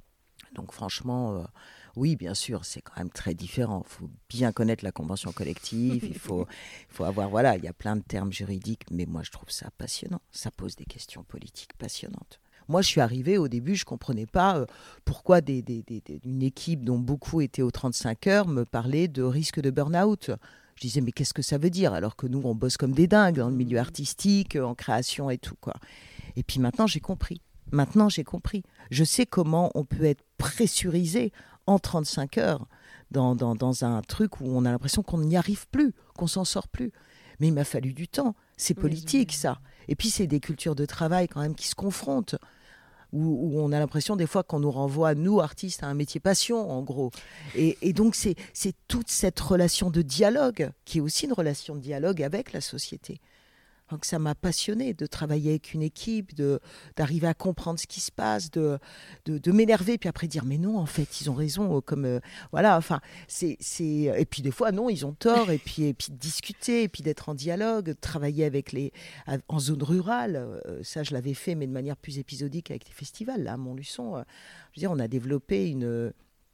Speaker 1: Donc franchement, euh, oui, bien sûr, c'est quand même très différent. Il faut bien connaître la convention collective, il faut, il faut avoir, voilà, il y a plein de termes juridiques, mais moi je trouve ça passionnant. Ça pose des questions politiques passionnantes. Moi, je suis arrivée, au début, je ne comprenais pas euh, pourquoi des, des, des, des, une équipe dont beaucoup étaient aux trente-cinq heures me parlait de risque de burn-out. Je disais, mais qu'est-ce que ça veut dire? Alors que nous, on bosse comme des dingues dans le milieu artistique, en création et tout, quoi. Et puis maintenant, j'ai compris. Maintenant, j'ai compris. Je sais comment on peut être pressurisé en trente-cinq heures dans, dans, dans un truc où on a l'impression qu'on n'y arrive plus, qu'on s'en sort plus. Mais il m'a fallu du temps. C'est politique, oui, ça. Et puis, c'est des cultures de travail quand même qui se confrontent. Où, où on a l'impression des fois qu'on nous renvoie, nous artistes, à un métier passion, en gros. Et, et donc, c'est, c'est toute cette relation de dialogue, qui est aussi une relation de dialogue avec la société. Donc, ça m'a passionnée de travailler avec une équipe, de, d'arriver à comprendre ce qui se passe, de, de, de m'énerver, puis après dire, mais non, en fait, ils ont raison. Comme, euh, voilà, enfin, c'est, c'est... Et puis des fois, non, ils ont tort, et puis, et puis de discuter, et puis d'être en dialogue, de travailler avec les, en zone rurale. Euh, ça, je l'avais fait, mais de manière plus épisodique avec les festivals. Là, à Montluçon, euh, je veux dire, on a développé une,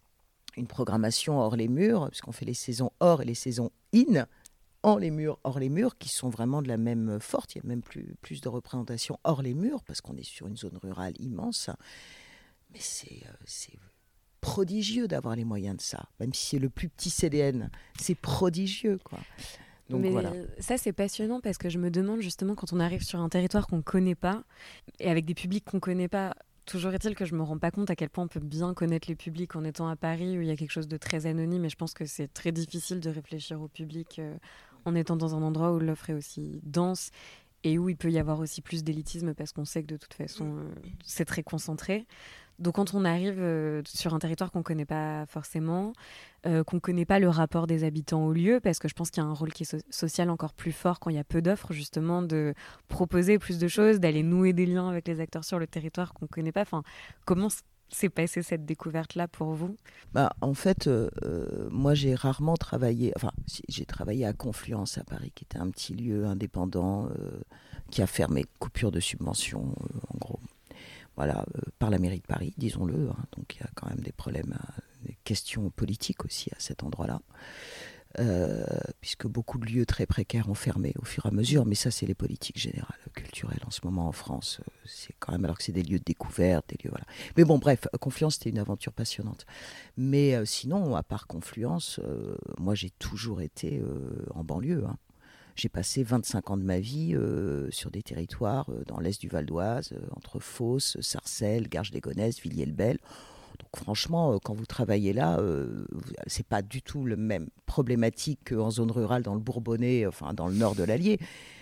Speaker 1: une programmation hors les murs, puisqu'on fait les saisons hors et les saisons in, hors les murs, hors les murs, qui sont vraiment de la même force. Il y a même plus, plus de représentation hors les murs, parce qu'on est sur une zone rurale immense. Mais c'est, euh, c'est prodigieux d'avoir les moyens de ça. Même si c'est le plus petit C D N, c'est prodigieux, quoi. Donc,
Speaker 2: mais
Speaker 1: voilà.
Speaker 2: Ça, c'est passionnant, parce que je me demande justement, quand on arrive sur un territoire qu'on ne connaît pas, et avec des publics qu'on ne connaît pas, toujours est-il que je ne me rends pas compte à quel point on peut bien connaître les publics en étant à Paris, où il y a quelque chose de très anonyme, et je pense que c'est très difficile de réfléchir au public euh, en étant dans un endroit où l'offre est aussi dense et où il peut y avoir aussi plus d'élitisme, parce qu'on sait que de toute façon, euh, c'est très concentré. Donc quand on arrive euh, sur un territoire qu'on ne connaît pas forcément, euh, qu'on ne connaît pas le rapport des habitants au lieu, parce que je pense qu'il y a un rôle qui est so- social encore plus fort quand il y a peu d'offres, justement, de proposer plus de choses, d'aller nouer des liens avec les acteurs sur le territoire qu'on ne connaît pas. Enfin, comment s'est passée cette découverte-là pour vous?
Speaker 1: Bah, en fait, euh, moi j'ai rarement travaillé, enfin j'ai travaillé à Confluence à Paris, qui était un petit lieu indépendant euh, qui a fermé, coupure de subventions, euh, en gros. Voilà, euh, par la mairie de Paris, disons-le. Hein, donc il y a quand même des problèmes, à, des questions politiques aussi à cet endroit-là. euh, puisque beaucoup de lieux très précaires ont fermé au fur et à mesure, mais ça c'est les politiques générales culturelles en ce moment en France, c'est quand même, alors que c'est des lieux de découverte, des lieux, voilà. Mais bon bref, Confluence c'était une aventure passionnante. Mais euh, sinon, à part Confluence, euh, moi j'ai toujours été euh, en banlieue, hein. J'ai passé vingt-cinq ans de ma vie euh, sur des territoires euh, dans l'est du Val d'Oise, euh, entre Fos, Sarcelles, Garges-les-Gonesse, Villiers-le-Bel. Donc franchement, euh, quand vous travaillez là, euh, c'est pas du tout le même problématique qu'en zone rurale dans le Bourbonnais, enfin dans le nord de l'Allier.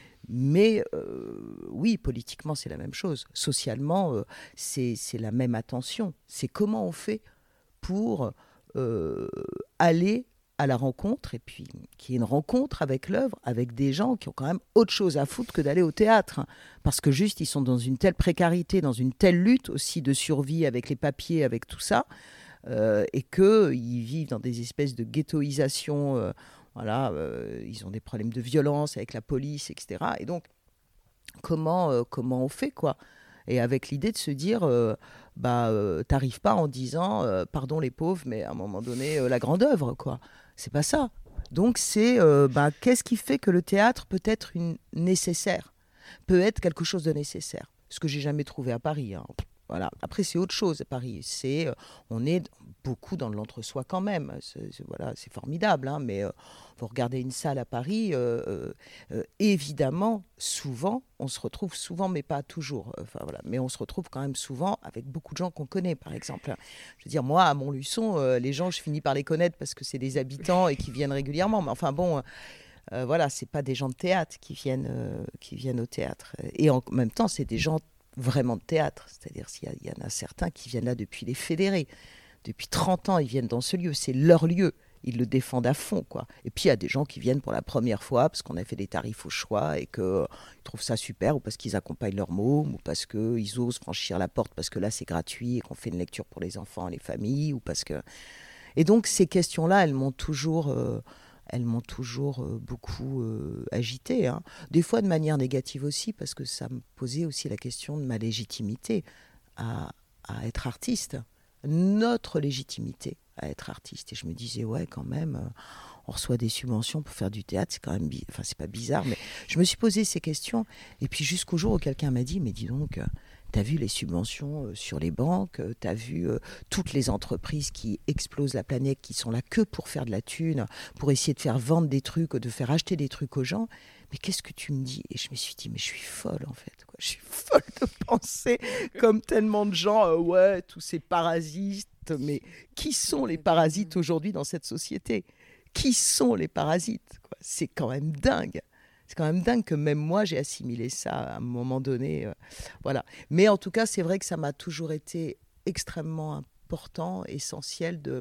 Speaker 1: Mais euh, oui, politiquement, c'est la même chose. Socialement, euh, c'est, c'est la même attention. C'est comment on fait pour euh, aller à la rencontre, et puis qu'il y ait une rencontre avec l'œuvre, avec des gens qui ont quand même autre chose à foutre que d'aller au théâtre. Parce que juste, ils sont dans une telle précarité, dans une telle lutte aussi de survie avec les papiers, avec tout ça, euh, et qu'ils vivent dans des espèces de ghettoisation. Euh, voilà, euh, ils ont des problèmes de violence avec la police, et cetera. Et donc, comment, euh, comment on fait, quoi ? Et avec l'idée de se dire, euh, bah, euh, t'arrives pas en disant, euh, pardon les pauvres, mais à un moment donné, euh, la grande œuvre, quoi. C'est pas ça. Donc c'est, euh, bah, qu'est-ce qui fait que le théâtre peut être une nécessaire, peut être quelque chose de nécessaire. Ce que j'ai jamais trouvé à Paris, hein. Voilà. Après, c'est autre chose à Paris. C'est, euh, on est beaucoup dans l'entre-soi quand même. C'est, c'est, voilà, c'est formidable, hein, mais euh, vous regardez une salle à Paris, euh, euh, évidemment, souvent, on se retrouve souvent, mais pas toujours. Enfin, voilà, mais on se retrouve quand même souvent avec beaucoup de gens qu'on connaît, par exemple. Je veux dire, moi, à Montluçon, euh, les gens, je finis par les connaître parce que c'est des habitants et qui viennent régulièrement. Mais enfin, bon... Euh, voilà, c'est pas des gens de théâtre qui viennent, euh, qui viennent au théâtre. Et en même temps, c'est des gens vraiment de théâtre. C'est-à-dire qu'il y, y en a certains qui viennent là depuis les fédérés. Depuis trente ans, ils viennent dans ce lieu. C'est leur lieu. Ils le défendent à fond, quoi. Et puis, il y a des gens qui viennent pour la première fois parce qu'on a fait des tarifs au choix et qu'ils euh, trouvent ça super, ou parce qu'ils accompagnent leur môme, ou parce qu'ils osent franchir la porte parce que là, c'est gratuit et qu'on fait une lecture pour les enfants et les familles, ou parce que... Et donc, ces questions-là, elles m'ont toujours... Euh, elles m'ont toujours euh, beaucoup euh, agitée, hein. Des fois de manière négative aussi, parce que ça me posait aussi la question de ma légitimité à, à être artiste, notre légitimité à être artiste. Et je me disais, ouais, quand même, euh, on reçoit des subventions pour faire du théâtre, c'est quand même, bi- enfin, c'est pas bizarre, mais je me suis posé ces questions. Et puis jusqu'au jour où quelqu'un m'a dit, mais dis donc, euh, t'as vu les subventions euh, sur les banques, euh, t'as vu euh, toutes les entreprises qui explosent la planète, qui sont là que pour faire de la thune, pour essayer de faire vendre des trucs, de faire acheter des trucs aux gens. Mais qu'est-ce que tu me dis ? Et je me suis dit, mais je suis folle en fait, quoi. Je suis folle de penser comme tellement de gens, euh, ouais, tous ces parasites. Mais qui sont les parasites aujourd'hui dans cette société ? Qui sont les parasites, quoi ? C'est quand même dingue. C'est quand même dingue que même moi, j'ai assimilé ça à un moment donné. Euh, voilà. Mais en tout cas, c'est vrai que ça m'a toujours été extrêmement important, essentiel, de,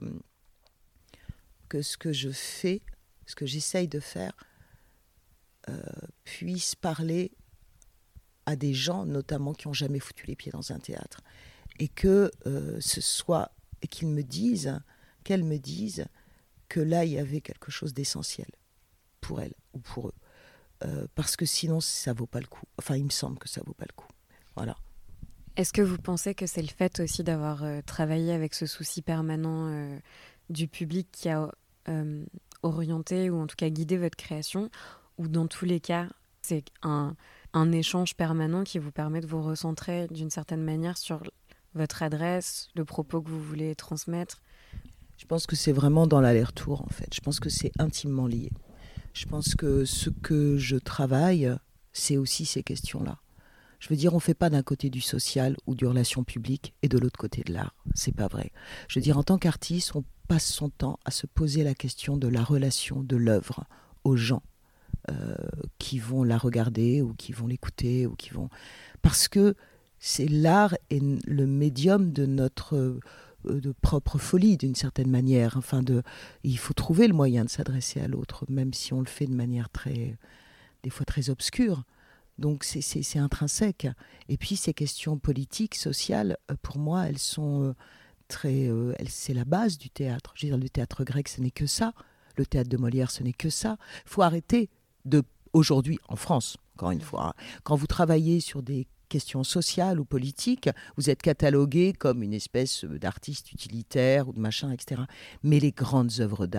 Speaker 1: que ce que je fais, ce que j'essaye de faire, euh, puisse parler à des gens, notamment qui n'ont jamais foutu les pieds dans un théâtre. Et que euh, ce soit, et qu'ils me disent, qu'elles me disent que là, il y avait quelque chose d'essentiel pour elles ou pour eux. Euh, parce que sinon, ça vaut pas le coup. Enfin, il me semble que ça vaut pas le coup. Voilà.
Speaker 2: Est-ce que vous pensez que c'est le fait aussi d'avoir euh, travaillé avec ce souci permanent euh, du public qui a euh, orienté ou en tout cas guidé votre création, ou dans tous les cas, c'est un, un échange permanent qui vous permet de vous recentrer d'une certaine manière sur votre adresse, le propos que vous voulez transmettre ?
Speaker 1: Je pense que c'est vraiment dans l'aller-retour, en fait. Je pense que c'est intimement lié. Je pense que ce que je travaille, c'est aussi ces questions-là. Je veux dire, on ne fait pas d'un côté du social ou du relation publique et de l'autre côté de l'art. C'est pas vrai. Je veux dire, en tant qu'artiste, on passe son temps à se poser la question de la relation de l'œuvre aux gens euh, qui vont la regarder ou qui vont l'écouter ou qui vont... Parce que c'est l'art et le médium de notre... de propre folie d'une certaine manière. Enfin de, il faut trouver le moyen de s'adresser à l'autre, même si on le fait de manière très, des fois très obscure. Donc c'est, c'est, c'est intrinsèque. Et puis ces questions politiques, sociales, pour moi, elles sont très, euh, elles, c'est la base du théâtre. Je veux dire, le théâtre grec, ce n'est que ça. Le théâtre de Molière, ce n'est que ça. Il faut arrêter de, aujourd'hui, en France, encore une fois, hein, quand vous travaillez sur des questions sociales ou politiques, vous êtes catalogué comme une espèce d'artiste utilitaire ou de machin, et cetera. Mais les grandes œuvres d'art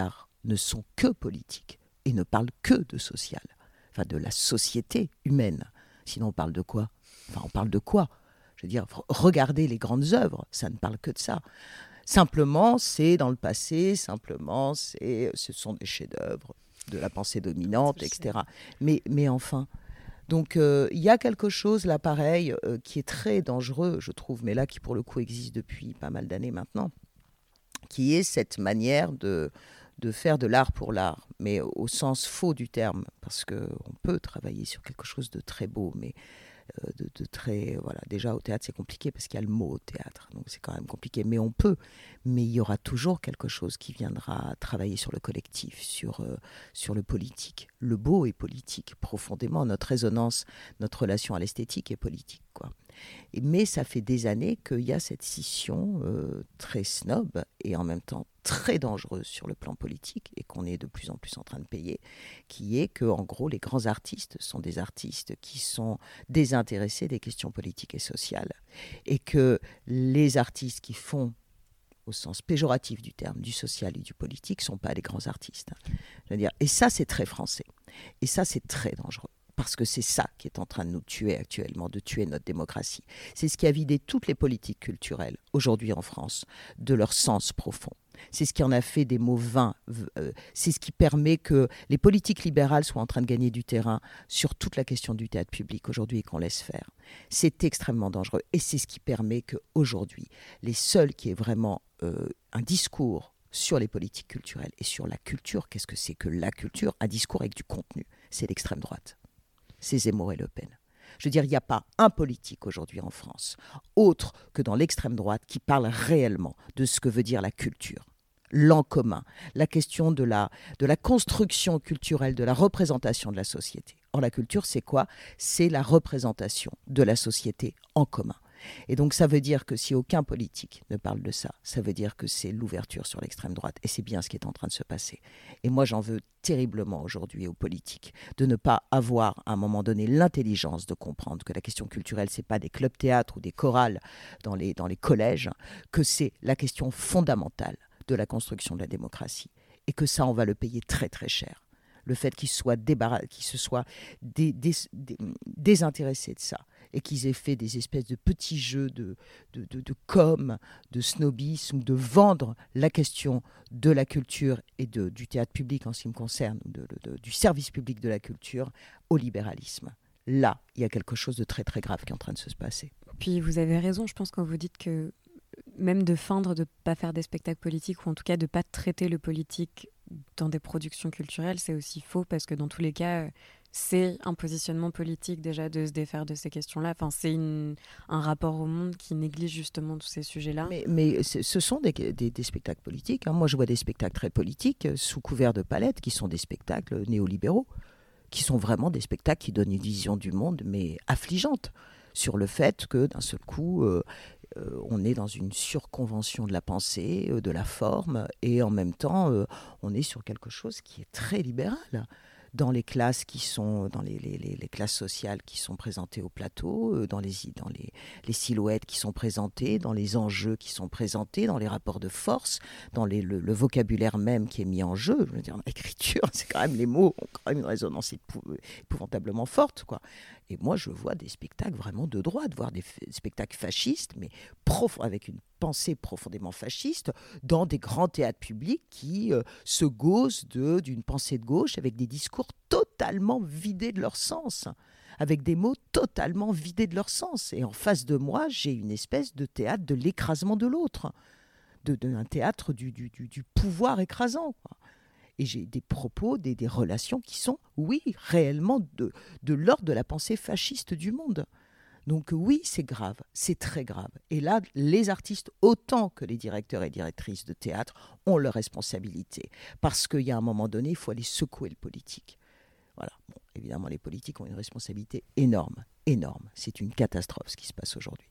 Speaker 1: ne sont que politiques et ne parlent que de social, enfin de la société humaine. Sinon, on parle de quoi ? Enfin, on parle de quoi ? Je veux dire, regardez les grandes œuvres, ça ne parle que de ça. Simplement, c'est dans le passé, simplement, c'est, ce sont des chefs-d'œuvre de la pensée dominante, et cetera. Mais, mais enfin, donc il euh, y a quelque chose là, pareil, euh, qui est très dangereux, je trouve, mais là, qui pour le coup existe depuis pas mal d'années maintenant, qui est cette manière de, de faire de l'art pour l'art, mais au sens faux du terme, parce qu'on peut travailler sur quelque chose de très beau, mais euh, de, de très... Voilà, déjà au théâtre, c'est compliqué, parce qu'il y a le mot au théâtre, donc c'est quand même compliqué, mais on peut. Mais il y aura toujours quelque chose qui viendra travailler sur le collectif, sur, euh, sur le politique. Le beau est politique, profondément. Notre résonance, notre relation à l'esthétique est politique, quoi. Et, mais ça fait des années qu'il y a cette scission euh, très snob et en même temps très dangereuse sur le plan politique et qu'on est de plus en plus en train de payer, qui est que, en gros, les grands artistes sont des artistes qui sont désintéressés des questions politiques et sociales et que les artistes qui font, au sens péjoratif du terme, du social et du politique, ne sont pas des grands artistes. Je veux dire, et ça, c'est très français. Et ça, c'est très dangereux. Parce que c'est ça qui est en train de nous tuer actuellement, de tuer notre démocratie. C'est ce qui a vidé toutes les politiques culturelles, aujourd'hui en France, de leur sens profond. C'est ce qui en a fait des mots vains. Euh, c'est ce qui permet que les politiques libérales soient en train de gagner du terrain sur toute la question du théâtre public aujourd'hui et qu'on laisse faire. C'est extrêmement dangereux. Et c'est ce qui permet qu'aujourd'hui, les seuls qui aient vraiment euh, un discours sur les politiques culturelles et sur la culture, qu'est-ce que c'est que la culture ? Un discours avec du contenu. C'est l'extrême droite. C'est Zemmour et Le Pen. Je veux dire, il n'y a pas un politique aujourd'hui en France, autre que dans l'extrême droite, qui parle réellement de ce que veut dire la culture. L'en commun, la question de la, de la construction culturelle, de la représentation de la société. Or, la culture, c'est quoi ? C'est la représentation de la société en commun. Et donc, ça veut dire que si aucun politique ne parle de ça, ça veut dire que c'est l'ouverture sur l'extrême droite. Et c'est bien ce qui est en train de se passer. Et moi, j'en veux terriblement aujourd'hui aux politiques de ne pas avoir, à un moment donné, l'intelligence de comprendre que la question culturelle, ce n'est pas des clubs théâtres ou des chorales dans les, dans les collèges, que c'est la question fondamentale de la construction de la démocratie. Et que ça, on va le payer très, très cher. Le fait qu'ils soient débarras- qu'ils se soient dé- dé- dé- désintéressés de ça et qu'ils aient fait des espèces de petits jeux de, de, de, de com, de snobisme, de vendre la question de la culture et de, du théâtre public en ce qui me concerne, de, de, de, du service public de la culture au libéralisme. Là, il y a quelque chose de très très grave qui est en train de se passer.
Speaker 2: Puis vous avez raison, je pense, quand vous dites que même de feindre de ne pas faire des spectacles politiques ou en tout cas de ne pas traiter le politique dans des productions culturelles, c'est aussi faux parce que dans tous les cas, c'est un positionnement politique déjà de se défaire de ces questions-là. Enfin, c'est une, un rapport au monde qui néglige justement tous ces sujets-là.
Speaker 1: Mais, mais ce sont des, des, des spectacles politiques. Hein. Moi, je vois des spectacles très politiques sous couvert de palette qui sont des spectacles néolibéraux, qui sont vraiment des spectacles qui donnent une vision du monde, mais affligeante, sur le fait que d'un seul coup, euh, euh, on est dans une surconvention de la pensée, euh, de la forme, et en même temps, euh, on est sur quelque chose qui est très libéral. Dans les classes qui sont, dans les, les, les classes sociales qui sont présentées au plateau, euh, dans, les, dans les, les silhouettes qui sont présentées, dans les enjeux qui sont présentés, dans les rapports de force, dans les, le, le vocabulaire même qui est mis en jeu. Je veux dire, l'écriture, c'est quand même, les mots ont quand même une résonance épou- épouvantablement forte, quoi. Et moi, je vois des spectacles vraiment de droite, voire des f- spectacles fascistes, mais prof- avec une pensée profondément fasciste, dans des grands théâtres publics qui euh, se gaussent de, d'une pensée de gauche, avec des discours totalement vidés de leur sens, avec des mots totalement vidés de leur sens. Et en face de moi, j'ai une espèce de théâtre de l'écrasement de l'autre, de, de, un théâtre du, du, du, du pouvoir écrasant, quoi. Et j'ai des propos, des, des relations qui sont, oui, réellement de, de l'ordre de la pensée fasciste du monde. Donc oui, c'est grave, c'est très grave. Et là, les artistes, autant que les directeurs et directrices de théâtre, ont leur responsabilité. Parce qu'il y a un moment donné, il faut aller secouer le politique. Voilà. Bon, évidemment, les politiques ont une responsabilité énorme, énorme. C'est une catastrophe ce qui se passe aujourd'hui.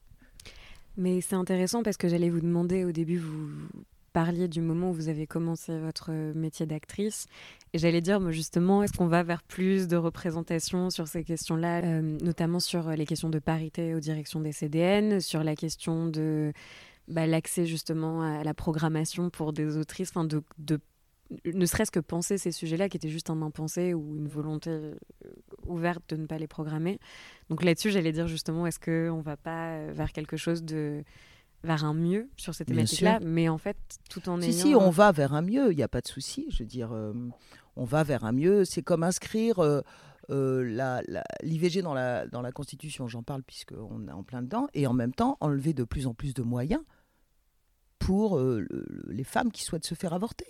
Speaker 2: Mais c'est intéressant parce que j'allais vous demander, au début, vous parliez du moment où vous avez commencé votre métier d'actrice. Et j'allais dire, moi, justement, est-ce qu'on va vers plus de représentation sur ces questions-là, euh, notamment sur les questions de parité aux directions des C D N, sur la question de bah, l'accès justement à la programmation pour des autrices, enfin de, de ne serait-ce que penser ces sujets-là, qui étaient juste un impensé ou une volonté ouverte de ne pas les programmer. Donc là-dessus, j'allais dire justement, est-ce qu'on ne va pas vers quelque chose de... vers un mieux sur ces thématiques-là, mais en fait, tout en
Speaker 1: si,
Speaker 2: ayant...
Speaker 1: Si, si, on va vers un mieux, il n'y a pas de souci. Je veux dire, euh, on va vers un mieux. C'est comme inscrire euh, euh, la, la, l'I V G dans la, dans la Constitution. J'en parle puisqu'on est en plein dedans. Et en même temps, enlever de plus en plus de moyens pour euh, le, les femmes qui souhaitent se faire avorter.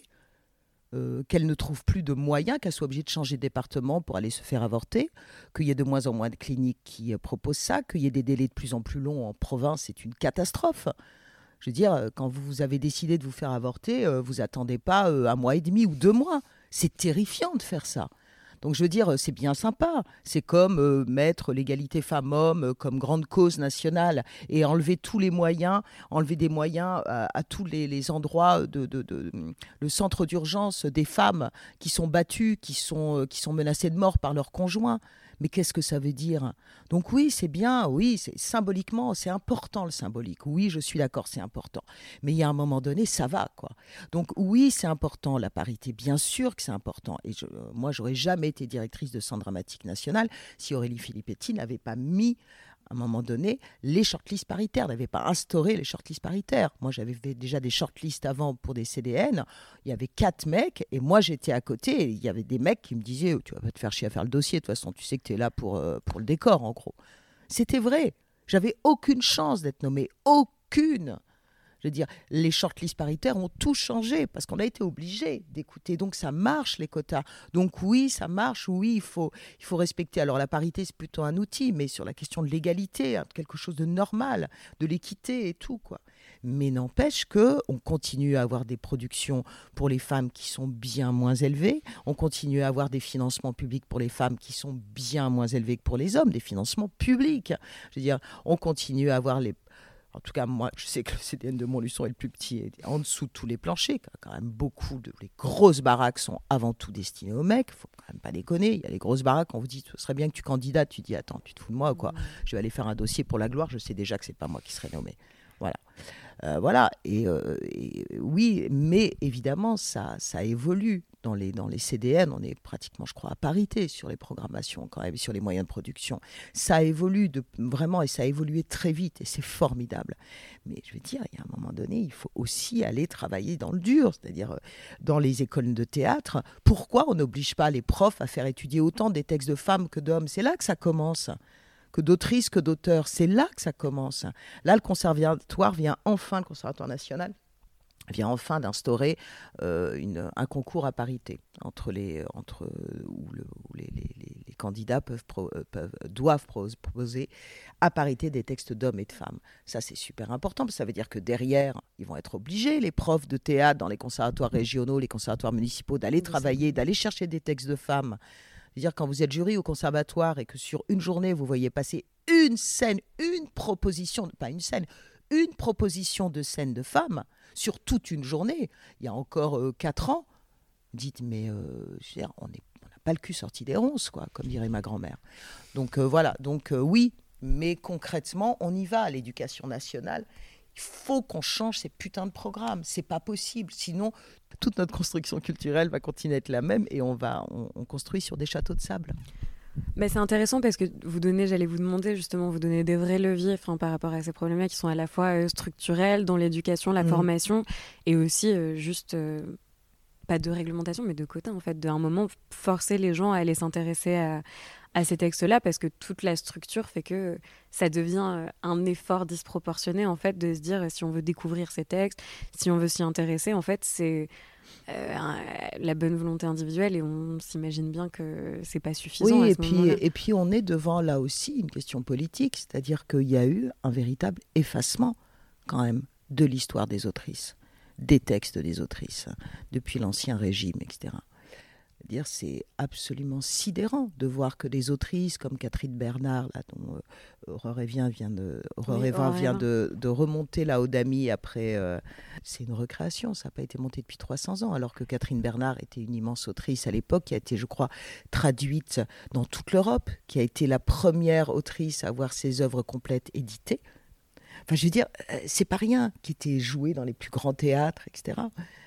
Speaker 1: Euh, qu'elles ne trouvent plus de moyens, qu'elles soient obligées de changer de département pour aller se faire avorter, qu'il y ait de moins en moins de cliniques qui euh, proposent ça, qu'il y ait des délais de plus en plus longs en province, c'est une catastrophe. Je veux dire, quand vous avez décidé de vous faire avorter, euh, vous attendez pas euh, un mois et demi ou deux mois. C'est terrifiant de faire ça. Donc je veux dire, c'est bien sympa. C'est comme euh, mettre l'égalité femmes-hommes euh, comme grande cause nationale et enlever tous les moyens, enlever des moyens à, à tous les, les endroits, de, de, de, de, le centre d'urgence des femmes qui sont battues, qui sont, euh, qui sont menacées de mort par leurs conjoints. Mais qu'est-ce que ça veut dire ? Donc oui, c'est bien, oui, c'est, symboliquement, c'est important le symbolique. Oui, je suis d'accord, c'est important. Mais il y a un moment donné, ça va, quoi. Donc oui, c'est important, la parité, bien sûr que c'est important. Et je, euh, moi, j'aurais jamais été directrice de Centre dramatique national si Aurélie Filippetti n'avait pas mis, à un moment donné, les shortlists paritaires, n'avait pas instauré les shortlists paritaires. Moi, j'avais fait déjà des shortlists avant pour des C D N. Il y avait quatre mecs et moi, j'étais à côté. Et il y avait des mecs qui me disaient « Tu vas pas te faire chier à faire le dossier. De toute façon, tu sais que tu es là pour, euh, pour le décor, en gros. » C'était vrai. J'avais aucune chance d'être nommée. Aucune. Je veux dire, les shortlists paritaires ont tout changé parce qu'on a été obligé d'écouter. Donc, ça marche, les quotas. Donc, oui, ça marche. Oui, il faut, il faut respecter. Alors, la parité, c'est plutôt un outil, mais sur la question de l'égalité, hein, quelque chose de normal, de l'équité et tout, quoi. Mais n'empêche qu'on continue à avoir des productions pour les femmes qui sont bien moins élevées. On continue à avoir des financements publics pour les femmes qui sont bien moins élevés que pour les hommes, des financements publics. Je veux dire, on continue à avoir les... En tout cas, moi, je sais que le C D N de Montluçon est le plus petit, et en dessous de tous les planchers. Quand même beaucoup de... Les grosses baraques sont avant tout destinées aux mecs. Il ne faut quand même pas déconner. Il y a les grosses baraques, on vous dit, ce serait bien que tu candidates. Tu dis, attends, tu te fous de moi ou quoi ? Mmh. Je vais aller faire un dossier pour la gloire. Je sais déjà que ce n'est pas moi qui serai nommé. Voilà. Euh, voilà. Et, euh, et oui, mais évidemment, ça, ça évolue. Dans les, dans les C D N, on est pratiquement, je crois, à parité sur les programmations, quand même, sur les moyens de production. Ça évolue de, vraiment, et ça a évolué très vite, et c'est formidable. Mais je veux dire, il y a un moment donné, il faut aussi aller travailler dans le dur, c'est-à-dire dans les écoles de théâtre. Pourquoi on n'oblige pas les profs à faire étudier autant des textes de femmes que d'hommes ? C'est là que ça commence. Que d'autrices, que d'auteurs. C'est là que ça commence. Là, le conservatoire vient enfin, le Conservatoire national, vient enfin d'instaurer euh, une, un concours à parité entre les, entre, où, le, où les, les, les candidats peuvent pro, peuvent, doivent proposer à parité des textes d'hommes et de femmes. Ça, c'est super important, parce que ça veut dire que derrière, ils vont être obligés, les profs de théâtre dans les conservatoires régionaux, les conservatoires municipaux, d'aller travailler, d'aller chercher des textes de femmes. C'est-à-dire, quand vous êtes jury au conservatoire et que sur une journée, vous voyez passer une scène, une proposition, pas une scène, une proposition de scène de femme sur toute une journée, il y a encore euh, quatre ans, dites, mais euh, je veux dire, on n'a pas le cul sorti des ronces, quoi, comme dirait ma grand-mère. Donc euh, voilà, donc euh, oui, mais concrètement, on y va à l'éducation nationale. Il faut qu'on change ces putains de programmes. C'est pas possible. Sinon, toute notre construction culturelle va continuer à être la même et on, va, on, on construit sur des châteaux de sable.
Speaker 2: Mais c'est intéressant parce que vous donnez, j'allais vous demander justement, vous donnez des vrais leviers par rapport à ces problèmes qui sont à la fois euh, structurels dans l'éducation, la mmh. formation et aussi euh, juste, euh, pas de réglementation, mais de quotas en fait. D'un moment, forcer les gens à aller s'intéresser à, à ces textes-là parce que toute la structure fait que ça devient un effort disproportionné en fait de se dire si on veut découvrir ces textes, si on veut s'y intéresser, en fait c'est euh, la bonne volonté individuelle et on s'imagine bien que c'est pas suffisant.
Speaker 1: Oui,
Speaker 2: à
Speaker 1: et
Speaker 2: ce
Speaker 1: puis
Speaker 2: moment-là.
Speaker 1: et puis on est devant là aussi une question politique, c'est-à-dire qu'il y a eu un véritable effacement quand même de l'histoire des autrices, des textes des autrices depuis l'ancien régime, et cetera. Dire, c'est absolument sidérant de voir que des autrices comme Catherine Bernard, là, dont euh, Aurore Evin vient, de, Aurore oui, Evin vient de, de remonter la Odami après... Euh, c'est une recréation, ça n'a pas été monté depuis trois cents ans, alors que Catherine Bernard était une immense autrice à l'époque, qui a été, je crois, traduite dans toute l'Europe, qui a été la première autrice à avoir ses œuvres complètes éditées. Enfin, je veux dire, c'est pas rien, qui était joué dans les plus grands théâtres, et cetera.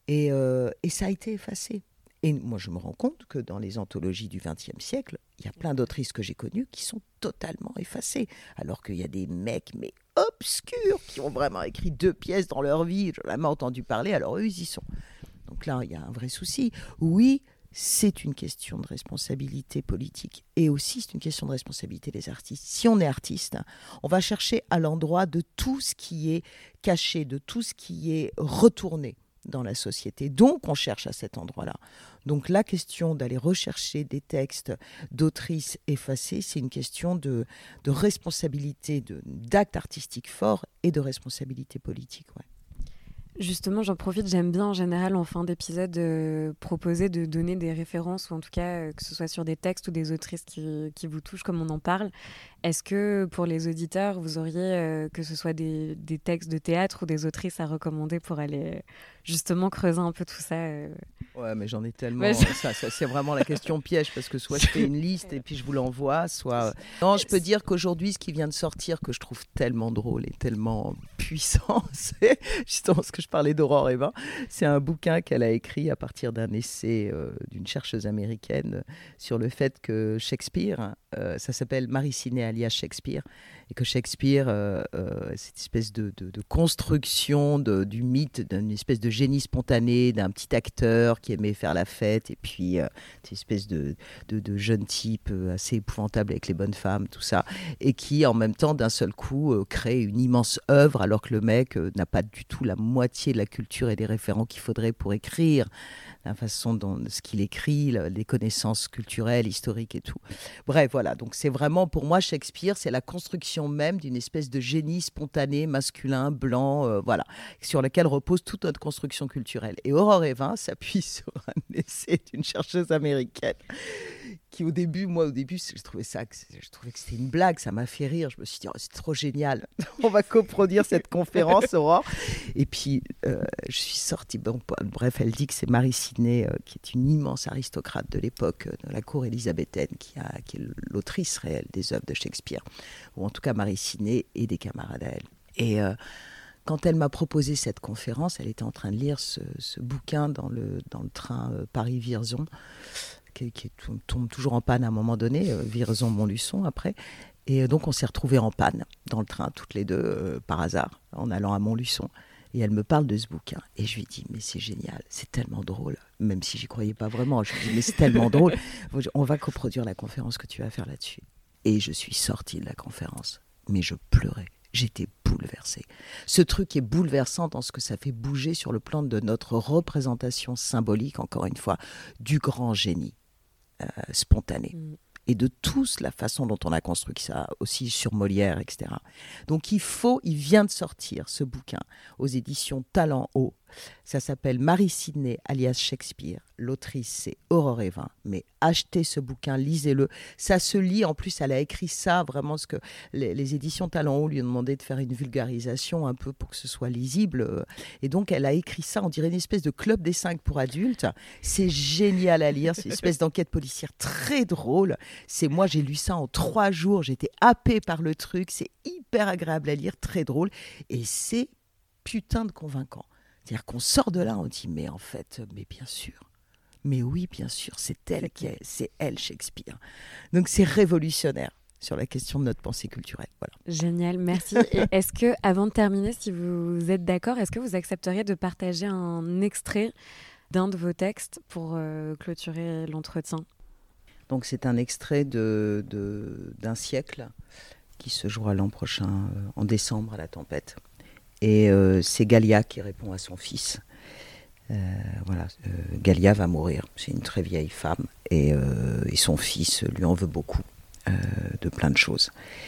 Speaker 1: Et, euh, et ça a été effacé. Et moi, je me rends compte que dans les anthologies du vingtième siècle, il y a plein d'autrices que j'ai connues qui sont totalement effacées. Alors qu'il y a des mecs, mais obscurs, qui ont vraiment écrit deux pièces dans leur vie. Je n'ai jamais entendu parler, alors eux, ils y sont. Donc là, il y a un vrai souci. Oui, c'est une question de responsabilité politique. Et aussi, c'est une question de responsabilité des artistes. Si on est artiste, on va chercher à l'endroit de tout ce qui est caché, de tout ce qui est retourné dans la société. Donc, on cherche à cet endroit-là. Donc, la question d'aller rechercher des textes d'autrices effacées, c'est une question de, de responsabilité, de, d'acte artistique fort et de responsabilité politique. Ouais.
Speaker 2: Justement, j'en profite, j'aime bien en général en fin d'épisode euh, proposer de donner des références, ou en tout cas euh, que ce soit sur des textes ou des autrices qui, qui vous touchent comme on en parle. Est-ce que pour les auditeurs, vous auriez, euh, que ce soit des, des textes de théâtre ou des autrices à recommander pour aller euh, justement creuser un peu tout ça euh...
Speaker 1: Ouais, mais j'en ai tellement.
Speaker 2: Ouais,
Speaker 1: ça, ça, c'est vraiment la question piège, parce que soit je fais une liste et puis je vous l'envoie, soit. Non, je peux dire qu'aujourd'hui, ce qui vient de sortir, que je trouve tellement drôle et tellement puissant, c'est justement ce que je parlais d'Aurore Evin. C'est un bouquin qu'elle a écrit à partir d'un essai euh, d'une chercheuse américaine sur le fait que Shakespeare, euh, ça s'appelle Marie Ciné alias Shakespeare, et que Shakespeare, euh, euh, cette espèce de, de, de construction de, du mythe, d'une espèce de génie spontané, d'un petit acteur qui aimait faire la fête, et puis euh, cette espèce de, de, de jeune type assez épouvantable avec les bonnes femmes, tout ça, et qui en même temps d'un seul coup euh, crée une immense œuvre, alors que le mec euh, n'a pas du tout la moitié de la culture et des référents qu'il faudrait pour écrire, la façon dont ce qu'il écrit, les connaissances culturelles, historiques et tout. Bref, voilà, donc c'est vraiment, pour moi, Shakespeare, c'est la construction même d'une espèce de génie spontané, masculin, blanc, euh, voilà, sur lequel repose toute notre construction culturelle. Et Aurore Evin s'appuie sur un essai d'une chercheuse américaine qui, au début, moi, au début, je trouvais ça, je trouvais que c'était une blague, ça m'a fait rire. Je me suis dit, oh, c'est trop génial, on va coproduire cette conférence, Aurore. Et puis, euh, je suis sortie. Bon, bref, elle dit que c'est Marie Ciné, euh, qui est une immense aristocrate de l'époque, euh, de la cour élisabéthaine, qui, a, qui est l'autrice réelle des œuvres de Shakespeare, ou en tout cas Marie Ciné et des camarades à elle. Et euh, quand elle m'a proposé cette conférence, elle était en train de lire ce, ce bouquin dans le, dans le train euh, Paris-Vierzon, qui, qui tombe toujours en panne à un moment donné, euh, Vierzon-Montluçon après. Et donc on s'est retrouvés en panne dans le train, toutes les deux, euh, par hasard, en allant à Montluçon. Et elle me parle de ce bouquin. Et je lui dis, mais c'est génial, c'est tellement drôle. Même si j'y croyais pas vraiment. Je lui dis, mais c'est tellement drôle. On va coproduire la conférence que tu vas faire là-dessus. Et je suis sortie de la conférence. Mais je pleurais. J'étais bouleversée. Ce truc est bouleversant dans ce que ça fait bouger sur le plan de notre représentation symbolique, encore une fois, du grand génie euh, spontané. Mmh. Et de tous la façon dont on a construit ça, aussi sur Molière, et cetera. Donc il faut, il vient de sortir ce bouquin aux éditions Talent Haut. Ça s'appelle Marie Ciné alias Shakespeare. L'autrice, c'est Aurore Evin. Mais achetez ce bouquin, lisez-le. Ça se lit. En plus, elle a écrit ça, vraiment, ce que les, les éditions Talent Haut lui ont demandé de faire une vulgarisation un peu pour que ce soit lisible. Et donc, elle a écrit ça, on dirait une espèce de club des cinq pour adultes. C'est génial à lire. C'est une espèce d'enquête policière très drôle. C'est, moi, j'ai lu ça en trois jours. J'étais happée par le truc. C'est hyper agréable à lire, très drôle. Et c'est putain de convaincant. C'est-à-dire qu'on sort de là, on dit, mais en fait, mais bien sûr. Mais oui, bien sûr, c'est elle qui est, c'est elle, Shakespeare. Donc c'est révolutionnaire sur la question de notre pensée culturelle. Voilà.
Speaker 2: Génial, merci. Et est-ce que, avant de terminer, si vous êtes d'accord, est-ce que vous accepteriez de partager un extrait d'un de vos textes pour euh, clôturer l'entretien ?
Speaker 1: Donc c'est un extrait de, de, d'un siècle qui se jouera l'an prochain, euh, en décembre, à la Tempête. Et euh, c'est Galia qui répond à son fils. Euh, voilà, euh, Galia va mourir. C'est une très vieille femme. Et, euh, et son fils lui en veut beaucoup, euh, de plein de choses.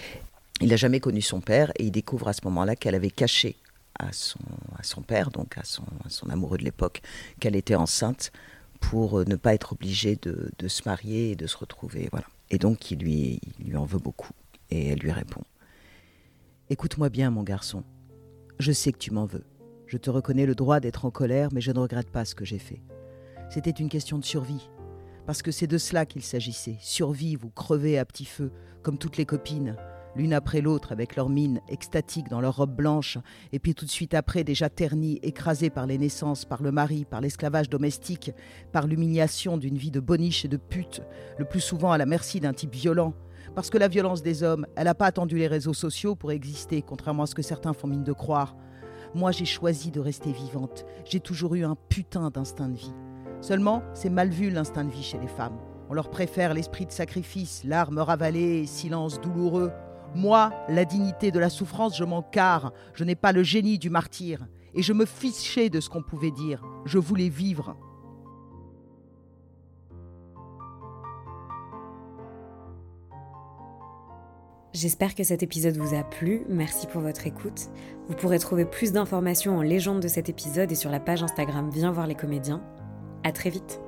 Speaker 1: Il n'a jamais connu son père et il découvre à ce moment-là qu'elle avait caché à son, à son père, donc à son, à son amoureux de l'époque, qu'elle était enceinte pour ne pas être obligée de, de se marier et de se retrouver. Voilà. Et donc il lui, il lui en veut beaucoup. Et elle lui répond : « Écoute-moi bien, mon garçon. Je sais que tu m'en veux. Je te reconnais le droit d'être en colère, mais je ne regrette pas ce que j'ai fait. C'était une question de survie. Parce que c'est de cela qu'il s'agissait. Survivre ou crever à petit feu, comme toutes les copines. l'une après l'autre avec leurs mines extatiques dans leurs robes blanches, et puis tout de suite après déjà ternies, écrasées par les naissances, par le mari, par l'esclavage domestique, par l'humiliation d'une vie de boniche et de pute, le plus souvent à la merci d'un type violent. Parce que la violence des hommes, elle n'a pas attendu les réseaux sociaux pour exister, contrairement à ce que certains font mine de croire. Moi, j'ai choisi de rester vivante. J'ai toujours eu un putain d'instinct de vie. Seulement, c'est mal vu l'instinct de vie chez les femmes. On leur préfère l'esprit de sacrifice, larmes ravalées et silence douloureux. Moi, la dignité de la souffrance, je m'en carre. Je n'ai pas le génie du martyr. Et je me fichais de ce qu'on pouvait dire. Je voulais vivre.
Speaker 2: J'espère que cet épisode vous a plu. Merci pour votre écoute. Vous pourrez trouver plus d'informations en légende de cet épisode et sur la page Instagram Viens voir les comédiens. À très vite.